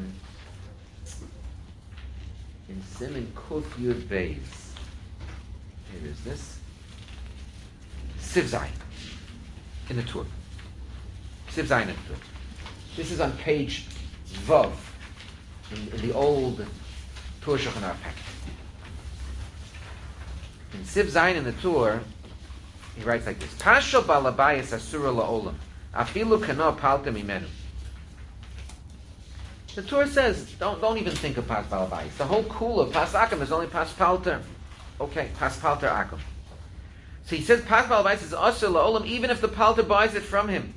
Siman Kuf Yud Beis. Here is this. Siv Zayin in the Tur. Siv Zayin in the Tur. This is on page Vav in the old Tur Shulchan Aruch packet. In Siv Zayin in the Tur, he writes like this: Pasha balabayis asura la'olam, afilu kano palta mimenu. The Torah says, don't even think of pas balabayis. The whole kula pas akum is only pas palter. Okay, pas palter akum. So he says pas balabayis is asur la'olam, even if the palter buys it from him.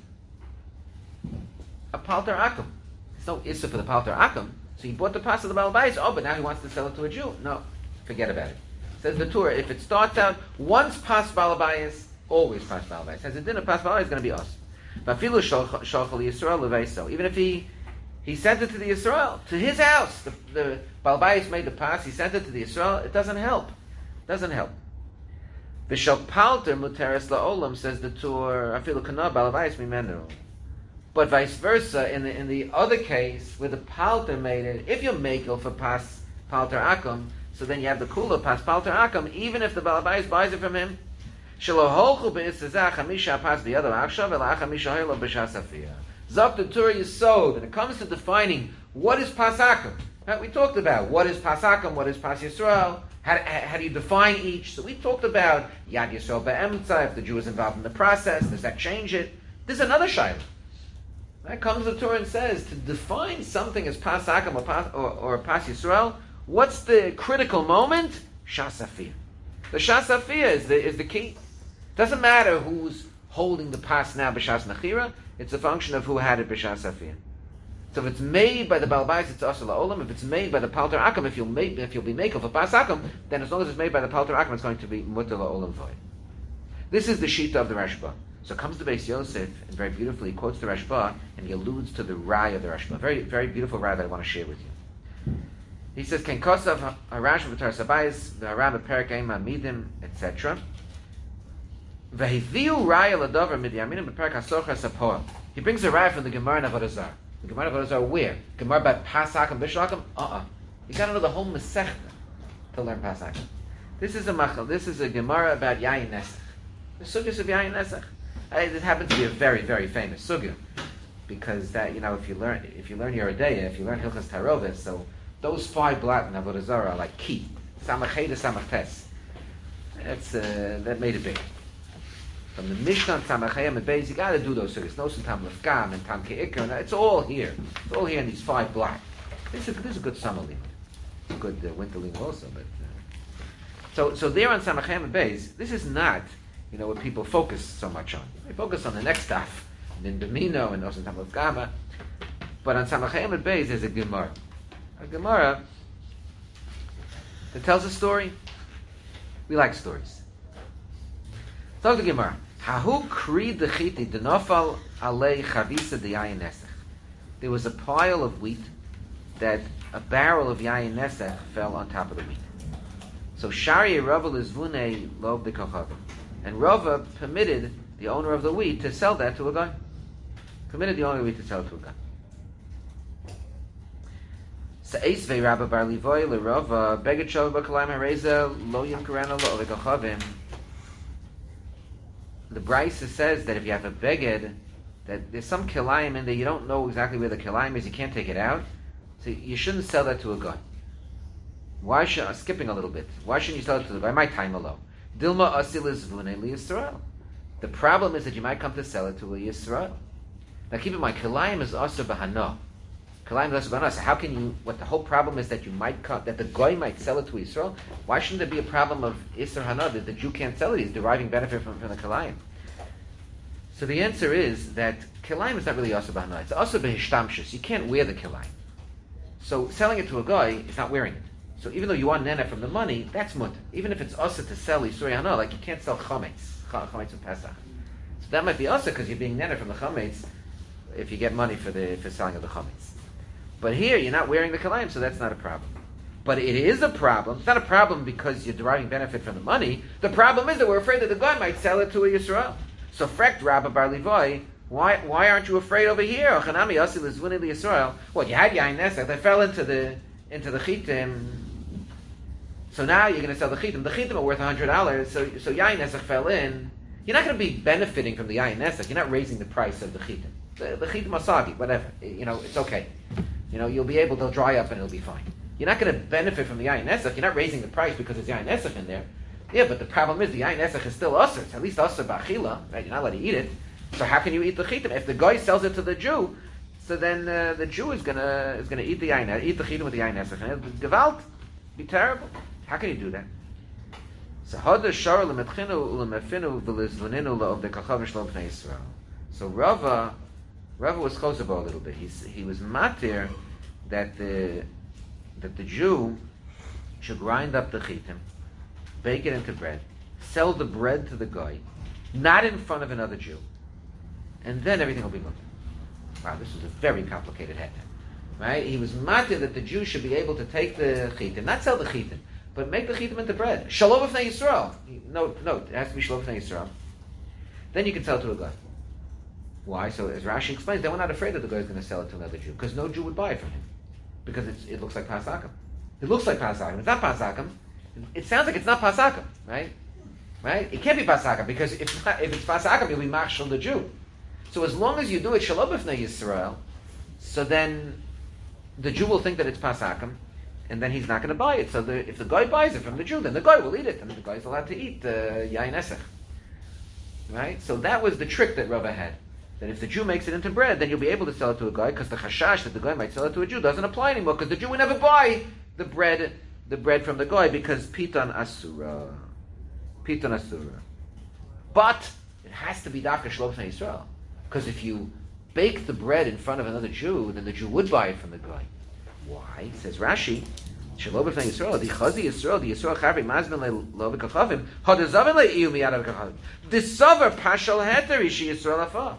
A palter akum. There's no issa for the palter akum. So he bought the pas of the balabayis. Oh, but now he wants to sell it to a Jew. No, forget about it. Says the Torah, if it starts out once pas balabayis, always pas balabayis. Has a din of pas balabayis, it's going to be us. Vafilu shalchal Yisrael leveiso. Even if he sent it to the Yisrael, to his house, the balabayis made the pas, he sent it to the Yisrael, it doesn't help. Doesn't help. V'shal palter muteres la'olam, says the Torah, afilu kana balabayis mimenu. But vice versa, in the other case, where the palter made it, if you make it for pas palter akum, so then you have the kula pas palter akum, even if the balabayis buys it from him. Shaloholchu be'isazah chamisha pas b'yadav akshav ela chamisha hilo b'shasafiyah. Zok the Torah Yisod, when it comes to defining what is pas akum, we talked about what is pas akum, what is pas Yisrael, how do you define each? So we talked about Yad Yisrael be'emtza, if the Jew is involved in the process, does that change it? There's another shayla. That comes the Torah and says, to define something as pas akum or pas Yisrael, what's the critical moment? Shasafiyah. The Shasafiyah is the key. Doesn't matter who's holding the pas now b'shas mechira. It's a function of who had it b'shas safiyah. So if it's made by the balbais, it's asur la'olam. If it's made by the palter akum, if you'll be makel for pas akum, then as long as it's made by the palter akum, it's going to be mutar la'olam void. This is the shita of the Rashba. So comes the Beis Yosef and very beautifully quotes the Rashba and he alludes to the Rai of the Rashba. Very, very beautiful Rai that I want to share with you. He says, "Ken kosav harash v'tar sabayis v'haram b'perik eim hamidim, etc." V'hiviu raya l'dover midyaminim b'perik hasocher sapoel. He brings a raya from the Gemara in Avodah Zarah. The Gemara in Avodah Zarah where? Gemara about pas akum b'shalakam? You got to know the whole Masechta to learn pas akum. This is a Gemara about Yayin Nesach. The sugyas of Yayin Nesach. It happens to be a very, very famous sugya because that if you learn Yerodea, if you learn Hilchas Tarovis, so those 5 blat in Avodah Zarah are like key. Samach Hey to Samach Tes. That made it big. From the Mishnah and Samach Hey and Beis, you got to do those sugyas. No Tam Lefkam and Tam Ke'ikr, and it's all here. It's all here in these 5 blat. This is a good summer limud. It's a good winter limud also. But so there on Samach Hey and Beis, this is not what people focus so much on. They focus on the next stuff, in Domino and also Tam Lefkama. But on Samach Hey and Beis, there's a Gemara. A Gemara that tells a story. We like stories. Talk to Gemara. Hahu kri dechiti denofal alei chavisa de yayin nesach. There was a pile of wheat that a barrel of yayin nesach fell on top of the wheat. So Shari Rava lizvune lo b'kochavim, and Rava permitted the owner of the wheat to sell that to a guy. Permitted the owner of the wheat to sell it to a guy. Se'esvei Rabba bar Livoy leRava beged shov b'kalayim hareza lo yimkarana lo b'kochavim. The Brisa says that if you have a beged, that there's some kilayim in there, you don't know exactly where the kilayim is, you can't take it out, so you shouldn't sell that to a guy. Why should skipping a little bit? Why shouldn't you sell it to the guy? My time alone. Dilma asil is v'nei li Yisrael. The problem is that you might come to sell it to a Yisrael. Now keep in mind, Kilayim is also b'hana. Kilayim is also b'hana. So how can you? What the whole problem is that you might come, that the guy might sell it to Yisrael. Why shouldn't there be a problem of Isser Hana that the Jew can't sell it? He's deriving benefit from the Kilayim. So the answer is that Kilayim is not really also b'hana. It's also b'hishtamshus. You can't wear the Kilayim. So selling it to a guy is not wearing it. So even though you want nene from the money, that's mutter. Even if it's also to sell Yisur Hana, like you can't sell chametz of Pesach. So that might be also because you're being nene from the chametz if you get money for selling of the chametz. But here you're not wearing the kalayim, so that's not a problem. But it is a problem. It's not a problem because you're deriving benefit from the money. The problem is that we're afraid that the guy might sell it to a Yisrael. So frekt Rabba Bar Levi, why aren't you afraid over here? Ochanami Yasil is winning the Yisrael. What, you had Yain Nesach, they fell into the chitim. So now you're going to sell the chitim. The chitim are worth $100, so Yain Nesach fell in. You're not going to be benefiting from the Yain Nesach. You're not raising the price of the chitim. The chitim are soggy, whatever. It's okay. You'll be able, they'll dry up and it'll be fine. You're not going to benefit from the Yain Nesach. You're not raising the price because there's Yain Nesach in there. Yeah, but the problem is the Yain Nesach is still usr. It's at least usr b'achila, right? You're not allowed to eat it. So how can you eat the chitim? If the guy sells it to the Jew, so then the Jew is gonna eat the chitim with the Yain Nesach. And it'll gewalt, be terrible. How can you do that? So So Rava was chosabo a little bit. He was matir that the Jew should grind up the chitim, bake it into bread, sell the bread to the guy, not in front of another Jew, and then everything will be mutter. Wow, this is a very complicated head. Right? He was matir that the Jew should be able to take the chitim, not sell the chitim, but make the chitim into bread. Shalom b'fnei Yisrael. No, it has to be shalom b'fnei Yisrael. Then you can sell it to a guy. Why? So as Rashi explains, they were not afraid that the guy is going to sell it to another Jew, because no Jew would buy it from him, because it looks like Pasakim. It looks like Pasakim. It's not Pasakim. It sounds like it's not Pasakim, right? Right? It can't be Pasakim, because if it's Pasakim, you'll be machshel the Jew. So as long as you do it shalom b'fnei Yisrael, so then the Jew will think that it's Pasakim, and then he's not going to buy it. So if the guy buys it from the Jew, then the guy will eat it, and the guy is allowed to eat Yain Nesach. Right? So that was the trick that Rava had. That if the Jew makes it into bread, then you'll be able to sell it to a guy, because the chashash that the guy might sell it to a Jew doesn't apply anymore, because the Jew will never buy the bread from the guy, because piton asura. But it has to be dafka shalom b'fnei Yisrael, because if you bake the bread in front of another Jew, then the Jew would buy it from the guy. Why? Says Rashi, shalom b'fnei Yisrael, the chazi Yisrael, the Yisrael chavri mazmin lo v'kachavim, hadazavin le'iyu miyad v'kachavim. This savar pashal heter ishi Yisrael afah.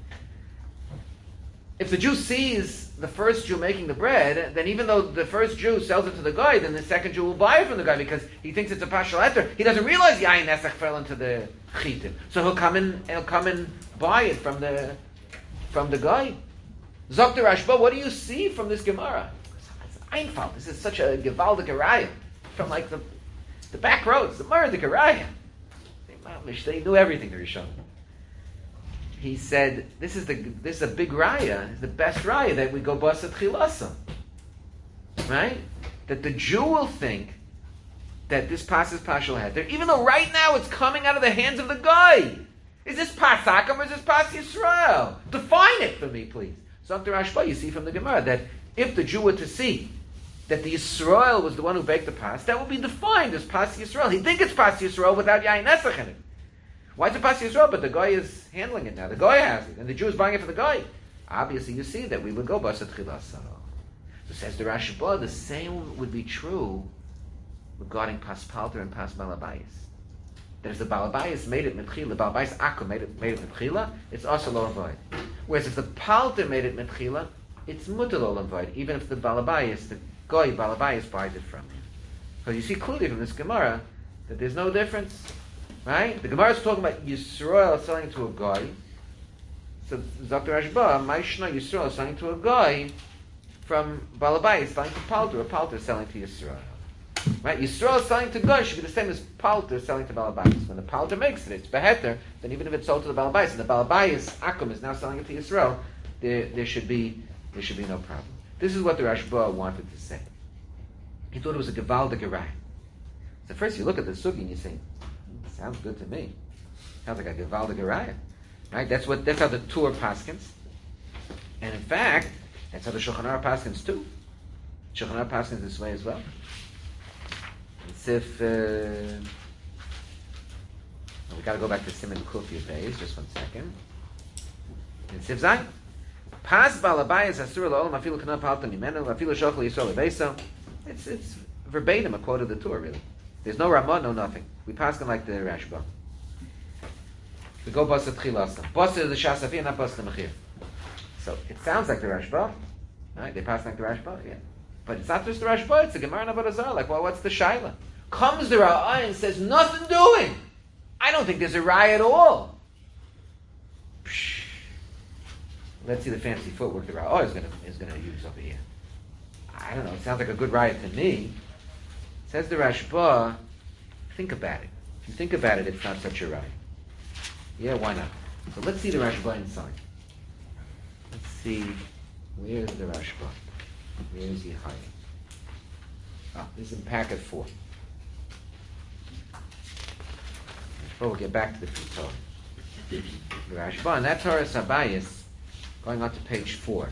If the Jew sees the first Jew making the bread, then even though the first Jew sells it to the guy, then the second Jew will buy it from the guy because he thinks it's a pashal heter. He doesn't realize Yain Nesach fell into the chitim, so he'll come and buy it from the guy. Zok the Rashba, what do you see from this Gemara? It's Einfalt. This is such a gevaldik raya from like the back roads, the murdik raya. They knew everything. The Rishon. He said, "This is a big raya. It's the best raya that we go basat chilasa, right? That the Jew will think that this passes pashal heter, even though right now it's coming out of the hands of the guy. Is this pasakim or is this pas Yisrael? Define it for me, please." So Dr. Rashba, you see from the Gemara that if the Jew were to see that the Yisrael was the one who baked the pas, that would be defined as pas Yisrael. He'd think it's pas Yisrael without Yain Nesach in it. Why is it pas Yisrael? But the guy is handling it now. The guy has it, and the Jew is buying it for the guy. Obviously, you see that we would go basat chilasa. So says the Rashba, the same would be true regarding pas palter and pas balabayis. That if the balabayis made it mitchila, the balabayis akum made it mitchila, it's also lo avoid. Whereas if the palter made it mitchila, it's mutal lo avoid, even if the balabayis, the guy balabayis buys it from him. So you see clearly from this Gemara that there's no difference. Right? The Gemara is talking about Yisrael selling to a guy. So Dr. Rashba, Maishna Yisrael selling to a guy from Balabai selling to Palter, or Palter selling to Yisrael. Right? Yisrael selling to guy should be the same as Palter selling to Balabai. When the Palter makes it, it's beheter, then even if it's sold to the Balabai, and the Balabai's Akum is now selling it to Yisrael, there should be no problem. This is what the Rashba wanted to say. He thought it was a Gevaldige Raya. So first you look at the Sugi and you say, sounds good to me. Sounds like a Gevaldige Raya. Right? That's how the Tur paskins. And in fact, that's how the Shulchan Aruch paskins too. Shulchan Aruch paskins this way as well. It's if we got to go back to Siman Kufya Beis. Just 1 second. It's if Zayin. Pas balabayis asur la'olam afilu kana palta mimenu afilu shochel yisrael leveso. It's verbatim a quote of the Torah, really. There's no Ramah, no nothing. We pass them like the Rashba. We go basa tchilasa. Basa is the shasafi, not basa the mechir. So it sounds like the Rashba, right? They pass like the Rashba, yeah. But it's not just the Rashba; it's the Gemara and Avodah Zarah. Like, well, what's the shaila? Comes the Ra'ah and says nothing doing. I don't think there's a raya at all. Psh. Let's see the fancy footwork the Ra'ah is going to use over here. I don't know. It sounds like a good raya to me. Says the Rashba. Think about it. If you think about it, it's not such a raya. Yeah, why not? So let's see the Rashba inside. Let's see, where's the Rashba? Where is he hiding? Oh, this is in packet 4. We'll get back to the Torah. The Rashba, and that's Torah Sabayis, going on to page 4.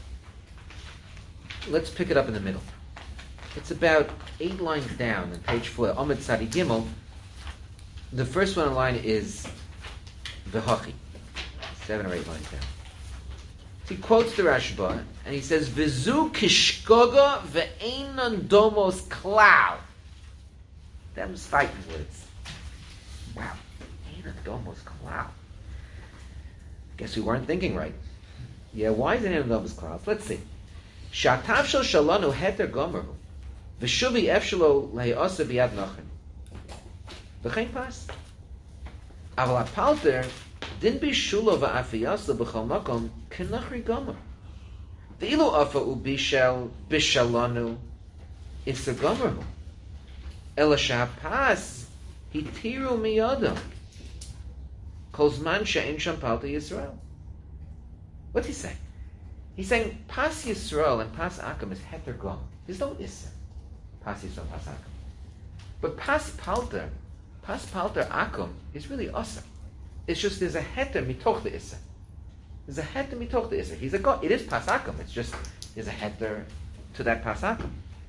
Let's pick it up in the middle. It's about 8 lines down on page 4, Omid Tzadi Gimel. The first one in line is V'hachi, 7 or 8 lines down. He quotes the Rashba, and he says, V'zu kishkoga ve'einon domos klal. Them's fighting words. Wow. Einon domos klal. Guess we weren't thinking right. Yeah, why is it einon domos klal? Let's see. Shatav shel shalanu heter gomeru. V'shuvi efshelo le'osa b'yad nachem. V'chein pas. Aval apalter din bishulo va'afiyasa b'chol makom kenachri gomer. V'ilu afa ubishel bishalanu isa gomeru. Ela shapas hitiru miyadam. Kol zman she'en sham palta Yisrael. What's he saying? He's saying Pas Yisrael and Pas Akum is heter gomer. There's no issa. Pas Yisrael, Pas Akum. But Pas Palter Akum is really asa. It's just there's a heter mitoch the issa. There's a heter mitoch the issa. He's a god. It is Pas Akum. It's just there's a heter to that Pas Akum.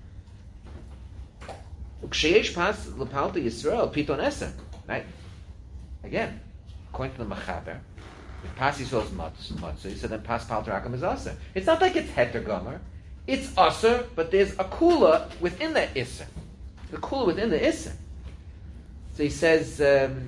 Uksheyesh Pas Lepalta Yisrael Piton Essa. Right? Again, according to the Machaber, if Pas Yisrael is Matzui, so then Pas Palter Akum is asa. It's not like it's heter gomer. It's asa, but there's a kula within that issa. The kula within the issa. So he says,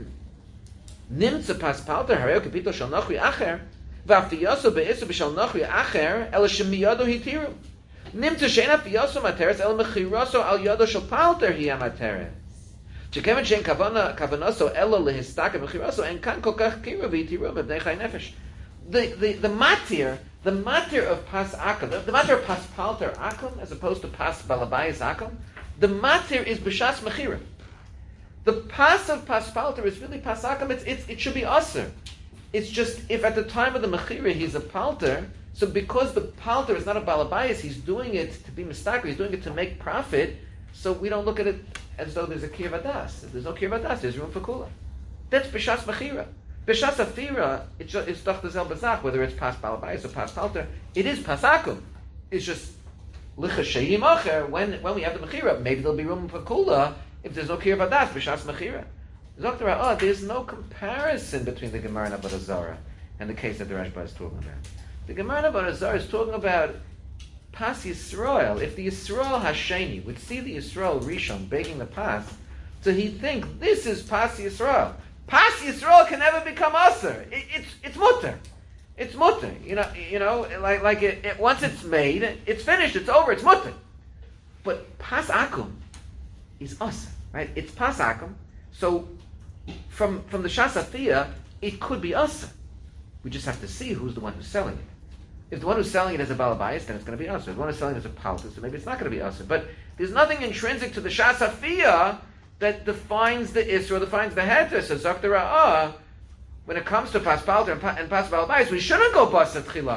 Nimtza pas palter hareo kapito shal nachri acher, v'aftiyaso be'issa b'shal nachri acher, el shemiyado hitiru. Nimtza she'en afiyaso materes, el mechiraso al yado shal palter hi amateres. Shekeven she'en kavanaso elo lehistaka mechiraso, en kan kokach kiru v'hitiru mebnei chay nefesh. The matir of pas akum, the matir of pas palter akum, as opposed to pas balabayis akum, the matir is b'shas mechira. The pas of pas palter is really pas akum. It should be aser. It's just if at the time of the mechira he's a palter, so because the palter is not a balabayis, he's doing it to be mistaker. He's doing it to make profit. So we don't look at it as though there's a kirvadas. If there's no kirvadas, there's room for kula. That's b'shas mechira. B'shas afira, it's doch the zel bazach, whether it's pas balabayis or pas palter. It is pas akum. It's just licha sheyim acher. When we have the mechira, maybe there'll be room for kula. If there's no kirva das, b'shas mechira. There's no comparison between the Gemara and Avodah Zarah and the case that the Rashba is talking about. The Gemara and Avodah Zarah is talking about Pas Yisrael. If the Yisrael Hasheni would see the Yisrael Rishon baking the Pas, so he'd think, this is Pas Yisrael. Pas Yisrael can never become Aser. It's mutter. It's mutter. You know, like it once it's made, it's finished, it's over, it's mutter. But Pas Akum is Asa, right? It's Pas Akum. So from the Shasafiyah, it could be Asa. We just have to see who's the one who's selling it. If the one who's selling it is a Balabayas, then it's going to be Asa. If the one who's selling it is a Palta, so maybe it's not going to be Asa. But there's nothing intrinsic to the Shasafiyah that defines the Isra, defines the Heter. So Zakta Ra'ah, when it comes to Pas Palta and Pas Balabayas, we shouldn't go Basa Tchilasa.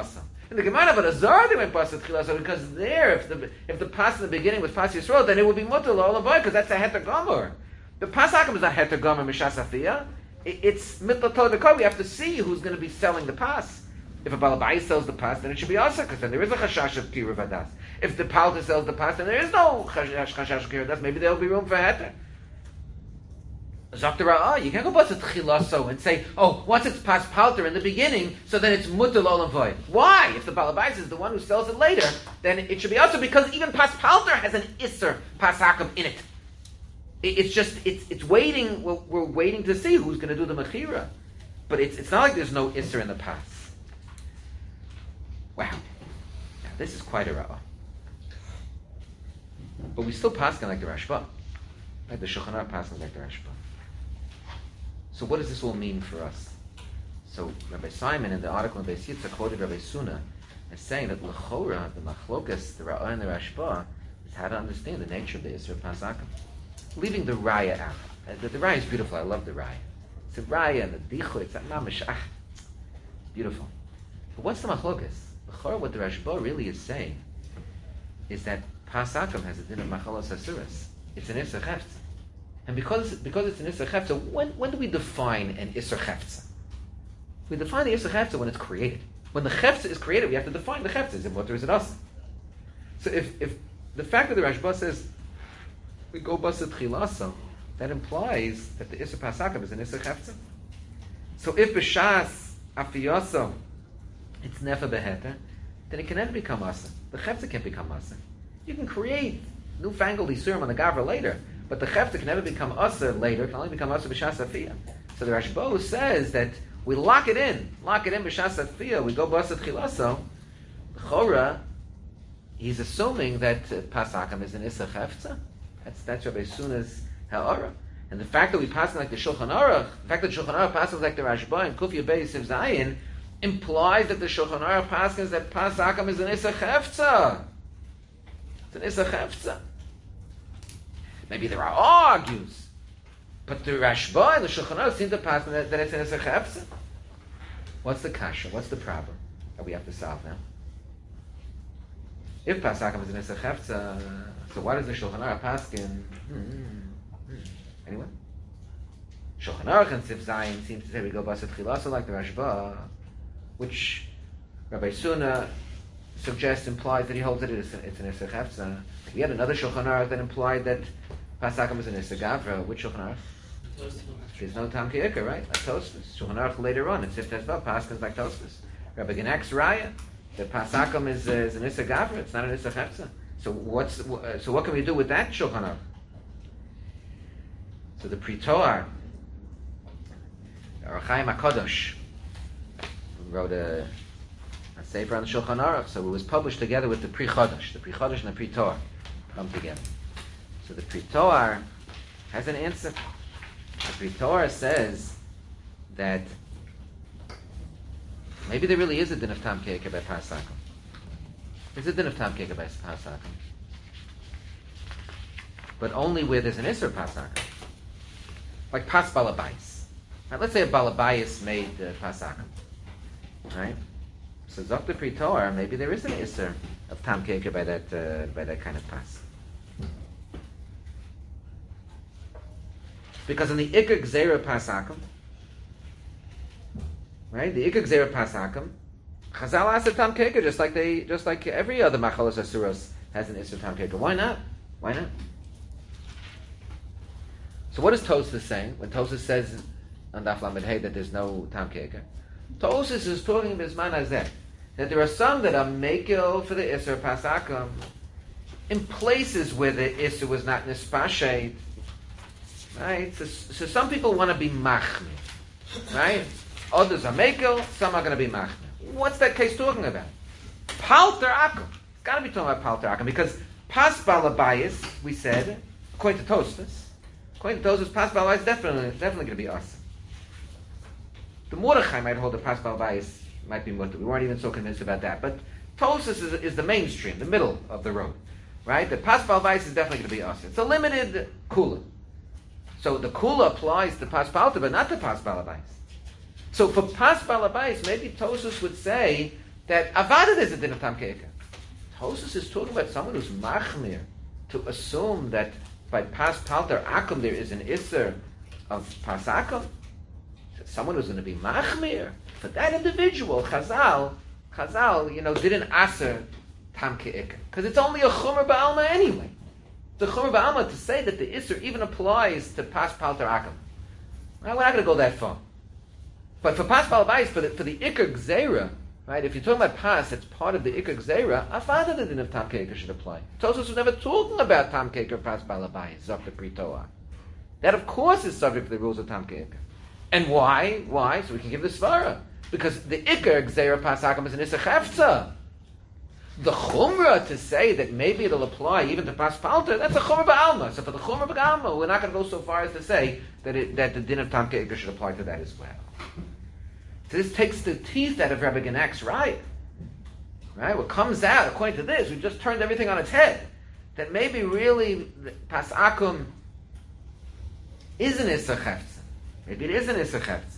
In the Gemara, but Azar they went Pasat Chilaso because there, if the pas in the beginning was Pas Yisrael, then it would be Mutter L'Olam because that's a Heter Gomer. The Pas Akum is not Heter Gomer Mishas Afiyah. It's Mitlato Dekor. We have to see who's going to be selling the pas. If a Balabai sells the pas, then it should be Asa, because then there is a Chashash of Kiruv Hadas. If the Palta sells the pas, then there is no Chashash of Kiruv Hadas. Maybe there will be room for Heter. You can't go Basat Chilaso and say, oh, once it's pas Palter in the beginning, so then it's Mutter L'Olam Void. Why? If the Balabai is the one who sells it later, then it should be Asa, because even pas Palter has an Isser Pas Akum in it. It's waiting, we're waiting to see who's going to do the Mechira. But it's not like there's no Isser in the pas. Wow. Now, this is quite a ra'ah. But we still paskin like the Rashba. Like the Shulchan Aruch paskin like the Rashba. So what does this all mean for us? So Rabbi Simon in the article in Beis Yitzchak quoted Rabbi Suna as saying that l'chora, the machlokas, the ra'ah and the Rashba, is how to understand the nature of the Isra Pasakim. Leaving the Raya out. The Raya is beautiful. I love the Raya. It's the Raya and the Dichu. It's that mamish. Beautiful. But what's the machlokas? What the Rashba really is saying is that Pasakim has a din of machalos asuras. It's an Isser Chefza. And because it's an Isser Chefza, when do we define an Isser Chefza? We define the Isser Chefza when it's created. When the Chefza is created, we have to define the Chefza. Is it mutter, is it asa? So if the fact that the Rashba says we go basat chilasa, that implies that the Isser Pasakim is an Isser Chefza. So if b'shas afiyasa it's nefa beheter, then it can never become asa. The chefza can't become asa. You can create newfangled isurim on the gavra later, but the chefza can never become asa later. It can only become asa b'shas afiyah. So the Rashba says that we lock it in b'shas afiyah. We go basat chilaso. Chora, he's assuming that pasakim is an issa chefza. That's Rabbi Suna's ha'ara. And the fact that we pass like the Shulchan Aruch, the fact that Shulchan Aruch passes like the Rashba and Kufya Beis Siv Zayin, implies that the Shulchan Aruch paskins that Pas Akum is an Issa Chefza. It's an Issa Chefza. Maybe there are argues, but the Rashba and the Shulchan Aruch seem to pass that it's an Issa Chefza. What's the kasha? What's the problem that we have to solve now? If Pas Akum is an Issa Chefza, so why does the Shulchan Aruch paskin? Anyone? Shulchan Aruch and Siv Zayin seems to say we go Basat Chilasa like the Rashba, which Rabbi Suna suggests implies that he holds that it's an Issa Chefza. We had another Shulchan Aruch that implied that Pasakim is an Issa Gavra. Which Shulchan Aruch? There's no Tam Ki'ikah, right? Like Tosfos. Shulchan Aruch later on, it's Sif Tezvav, Paskins like Tosfos. Rabbi Genak's Raya, that Pasakim is an Issa Gavra, it's not an Issa Chefza. So what can we do with that Shulchan Aruch? So the Pritoar, Ohr HaChaim HaKadosh, wrote a sefer on the Shulchan Aruch, so it was published together with the Pri Chodosh. The Pri Chodosh and the Pri Toar come together. So the Pri Toar has an answer. The Pri Toar says that maybe there really is a din of Tam Keika by Pasakim. There's a din of Tam Keika by Pasakim, but only where there's an Isser Pasakim, like Pas Balabais. Right, let's say a Balabais made Pasakim. Right? So Dr. Pritor, maybe there is an Isser of Tam Keika by that kind of pas. Because in the Ikar Gzeira Pasakim, right? The Ikar Gzeira Pasakim, Chazal asked Tam Keika just like every other Machalos Asuros has an Isser Tam Keika. Why not? Why not? So what is Tosfos saying when Tosfos says on Daf Lamed Hey that there's no Tam Keika? Tosfos is talking Bisman Hazeh that there are some that are Mekil for the Isser Pasakim in places where the Isser was not Nispashet. Right? So some people want to be Machmi. Right? Others are Mekil, some are going to be Machmi. What's that case talking about? Palter Akum. It's got to be talking about Palter Akum because Pas Balabayis, we said, according to Tosfos, Pas Balabayis is definitely going to be us. The Mordechai might hold the Pas Balabayis might be mutter. We weren't even so convinced about that. But Tosfos is the mainstream, the middle of the road. Right? The Pas Balabayis is definitely going to be us. It's a limited Kula. So the Kula applies to Pas Palter, but not to Pas Balabais. So for Pas Balabais, maybe Tosfos would say that avada is a din of tam ke'ikr. Tosus is talking about someone who's machmir to assume that by pas palter akum there is an isser of pas akum. Someone who's going to be machmir for that individual. Chazal, didn't aser tam ke'ikr because it's only a chumer ba'alma anyway. The chumer ba'alma to say that the isser even applies to pas palter akum. Right, we're not going to go that far. But for pas balabais, for the ikar gzeira, right? If you're talking about pas, that's part of the ikar gzeira. Avada the din of tam ke'ikr should apply. Tosos was never talking about tam ke'ikr pas balabais zok the pritoah. That of course is subject to the rules of tam ke'ikr. And why? Why? So we can give the svara because the ikar gzeira pas hakam is an isachefza. The chumrah to say that maybe it'll apply even to pas palter, that's a chumrah ba'alma. So for the chumrah ba'alma, we're not going to go so far as to say that the din of tam ke'ikr should apply to that as well. So this takes the teeth out of Rabbi Ganak's right. What comes out, according to this, we've just turned everything on its head. That maybe really pas akum is an isachefza. Maybe it is an isachefza.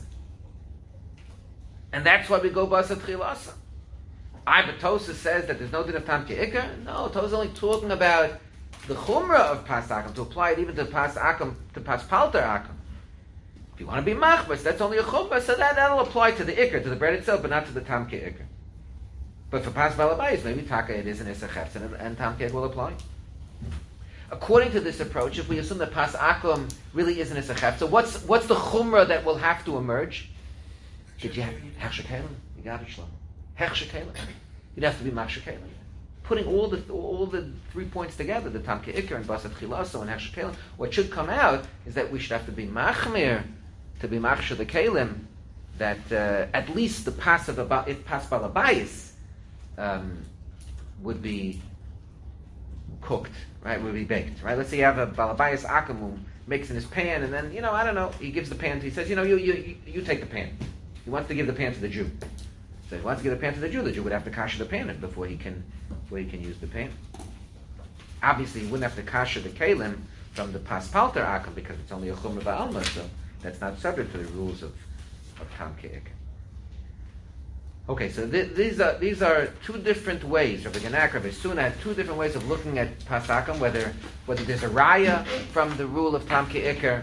And that's why we go basa tchilasa. But Tosa says that there's no din of tam ke'ikr. No, Tosa is only talking about the chumrah of pas akum, to apply it even to pas akum, to pas palter akum. If you want to be machbas, that's only a chumrah, so that'll apply to the ikr, to the bread itself, but not to the tam ke'ikr. But for pas balabais, maybe taka it is an isachefs, and tam ke'ikr will apply. According to this approach, if we assume that pas akum really is an isachefs, so what's the chumrah that will have to emerge? Did you have hechshekalim? You got it, Shlomo. Hechshekalim. You'd have to be machshekalim. Putting all the 3 points together, the tam ke'ikr and basat chilaso and hechshekalim, what should come out is that we should have to be machmir, to be machshir the kalim, that at least the pas of if pas balabayis would be cooked, right? Would be baked, right? Let's say you have a balabayis akum who makes in his pan, and then I don't know, he gives the pan. He says, you take the pan. He wants to give the pan to the Jew. So if he wants to give the pan to the Jew would have to kasher the pan before he can use the pan. Obviously, he wouldn't have to kasher the kalim from the pas palter akum because it's only a chumrah ba'alma, so that's not subject to the rules of tam ke'ikr. Okay, so these are two different ways. Rabbi Ganak, Rabbi Suna had two different ways of looking at pas akum, whether there's a raya from the rule of tam ke'ikr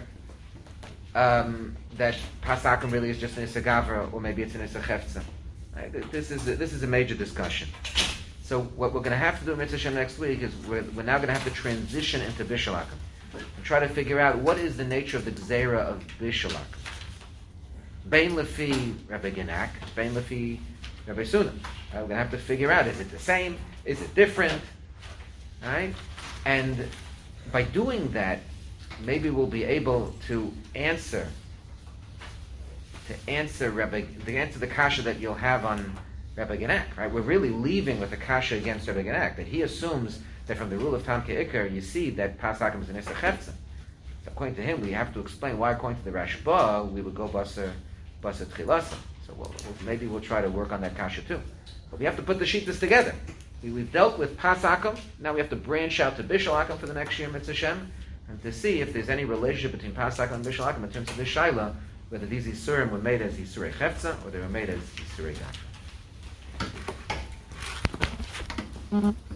that pas akum really is just an isagavra, or maybe it's an isachefza. Right? This is a major discussion. So what we're going to have to do in Mitzvah Shem next week is we're now going to have to transition into Bishul Akum and try to figure out what is the nature of the Gzeira of Bishul Akum. Bein Lefi Rabbi Ganak, Bein Lefi Rabbi Suna. We're going to have to figure out, is it the same? Is it different? Right? And by doing that, maybe we'll be able to answer the kasha that you'll have on Rabbi Ganak, right? We're really leaving with a kasha against Rabbi Ganak, that he assumes that from the rule of Tam Ke'ikr, you see that pas akum is an isachefza. So according to him, we have to explain why, according to the Rashba, we would go basa tchilasa. So maybe we'll try to work on that kasha too. But we have to put the shittas together. We've dealt with pas akum, now we have to branch out to Bishul Akum for the next year, Mitzvah Shem, and to see if there's any relationship between pas akum and Bishul Akum in terms of the shaila, whether these Isurim were made as Isurei Chefza or they were made as Isurei Gafra.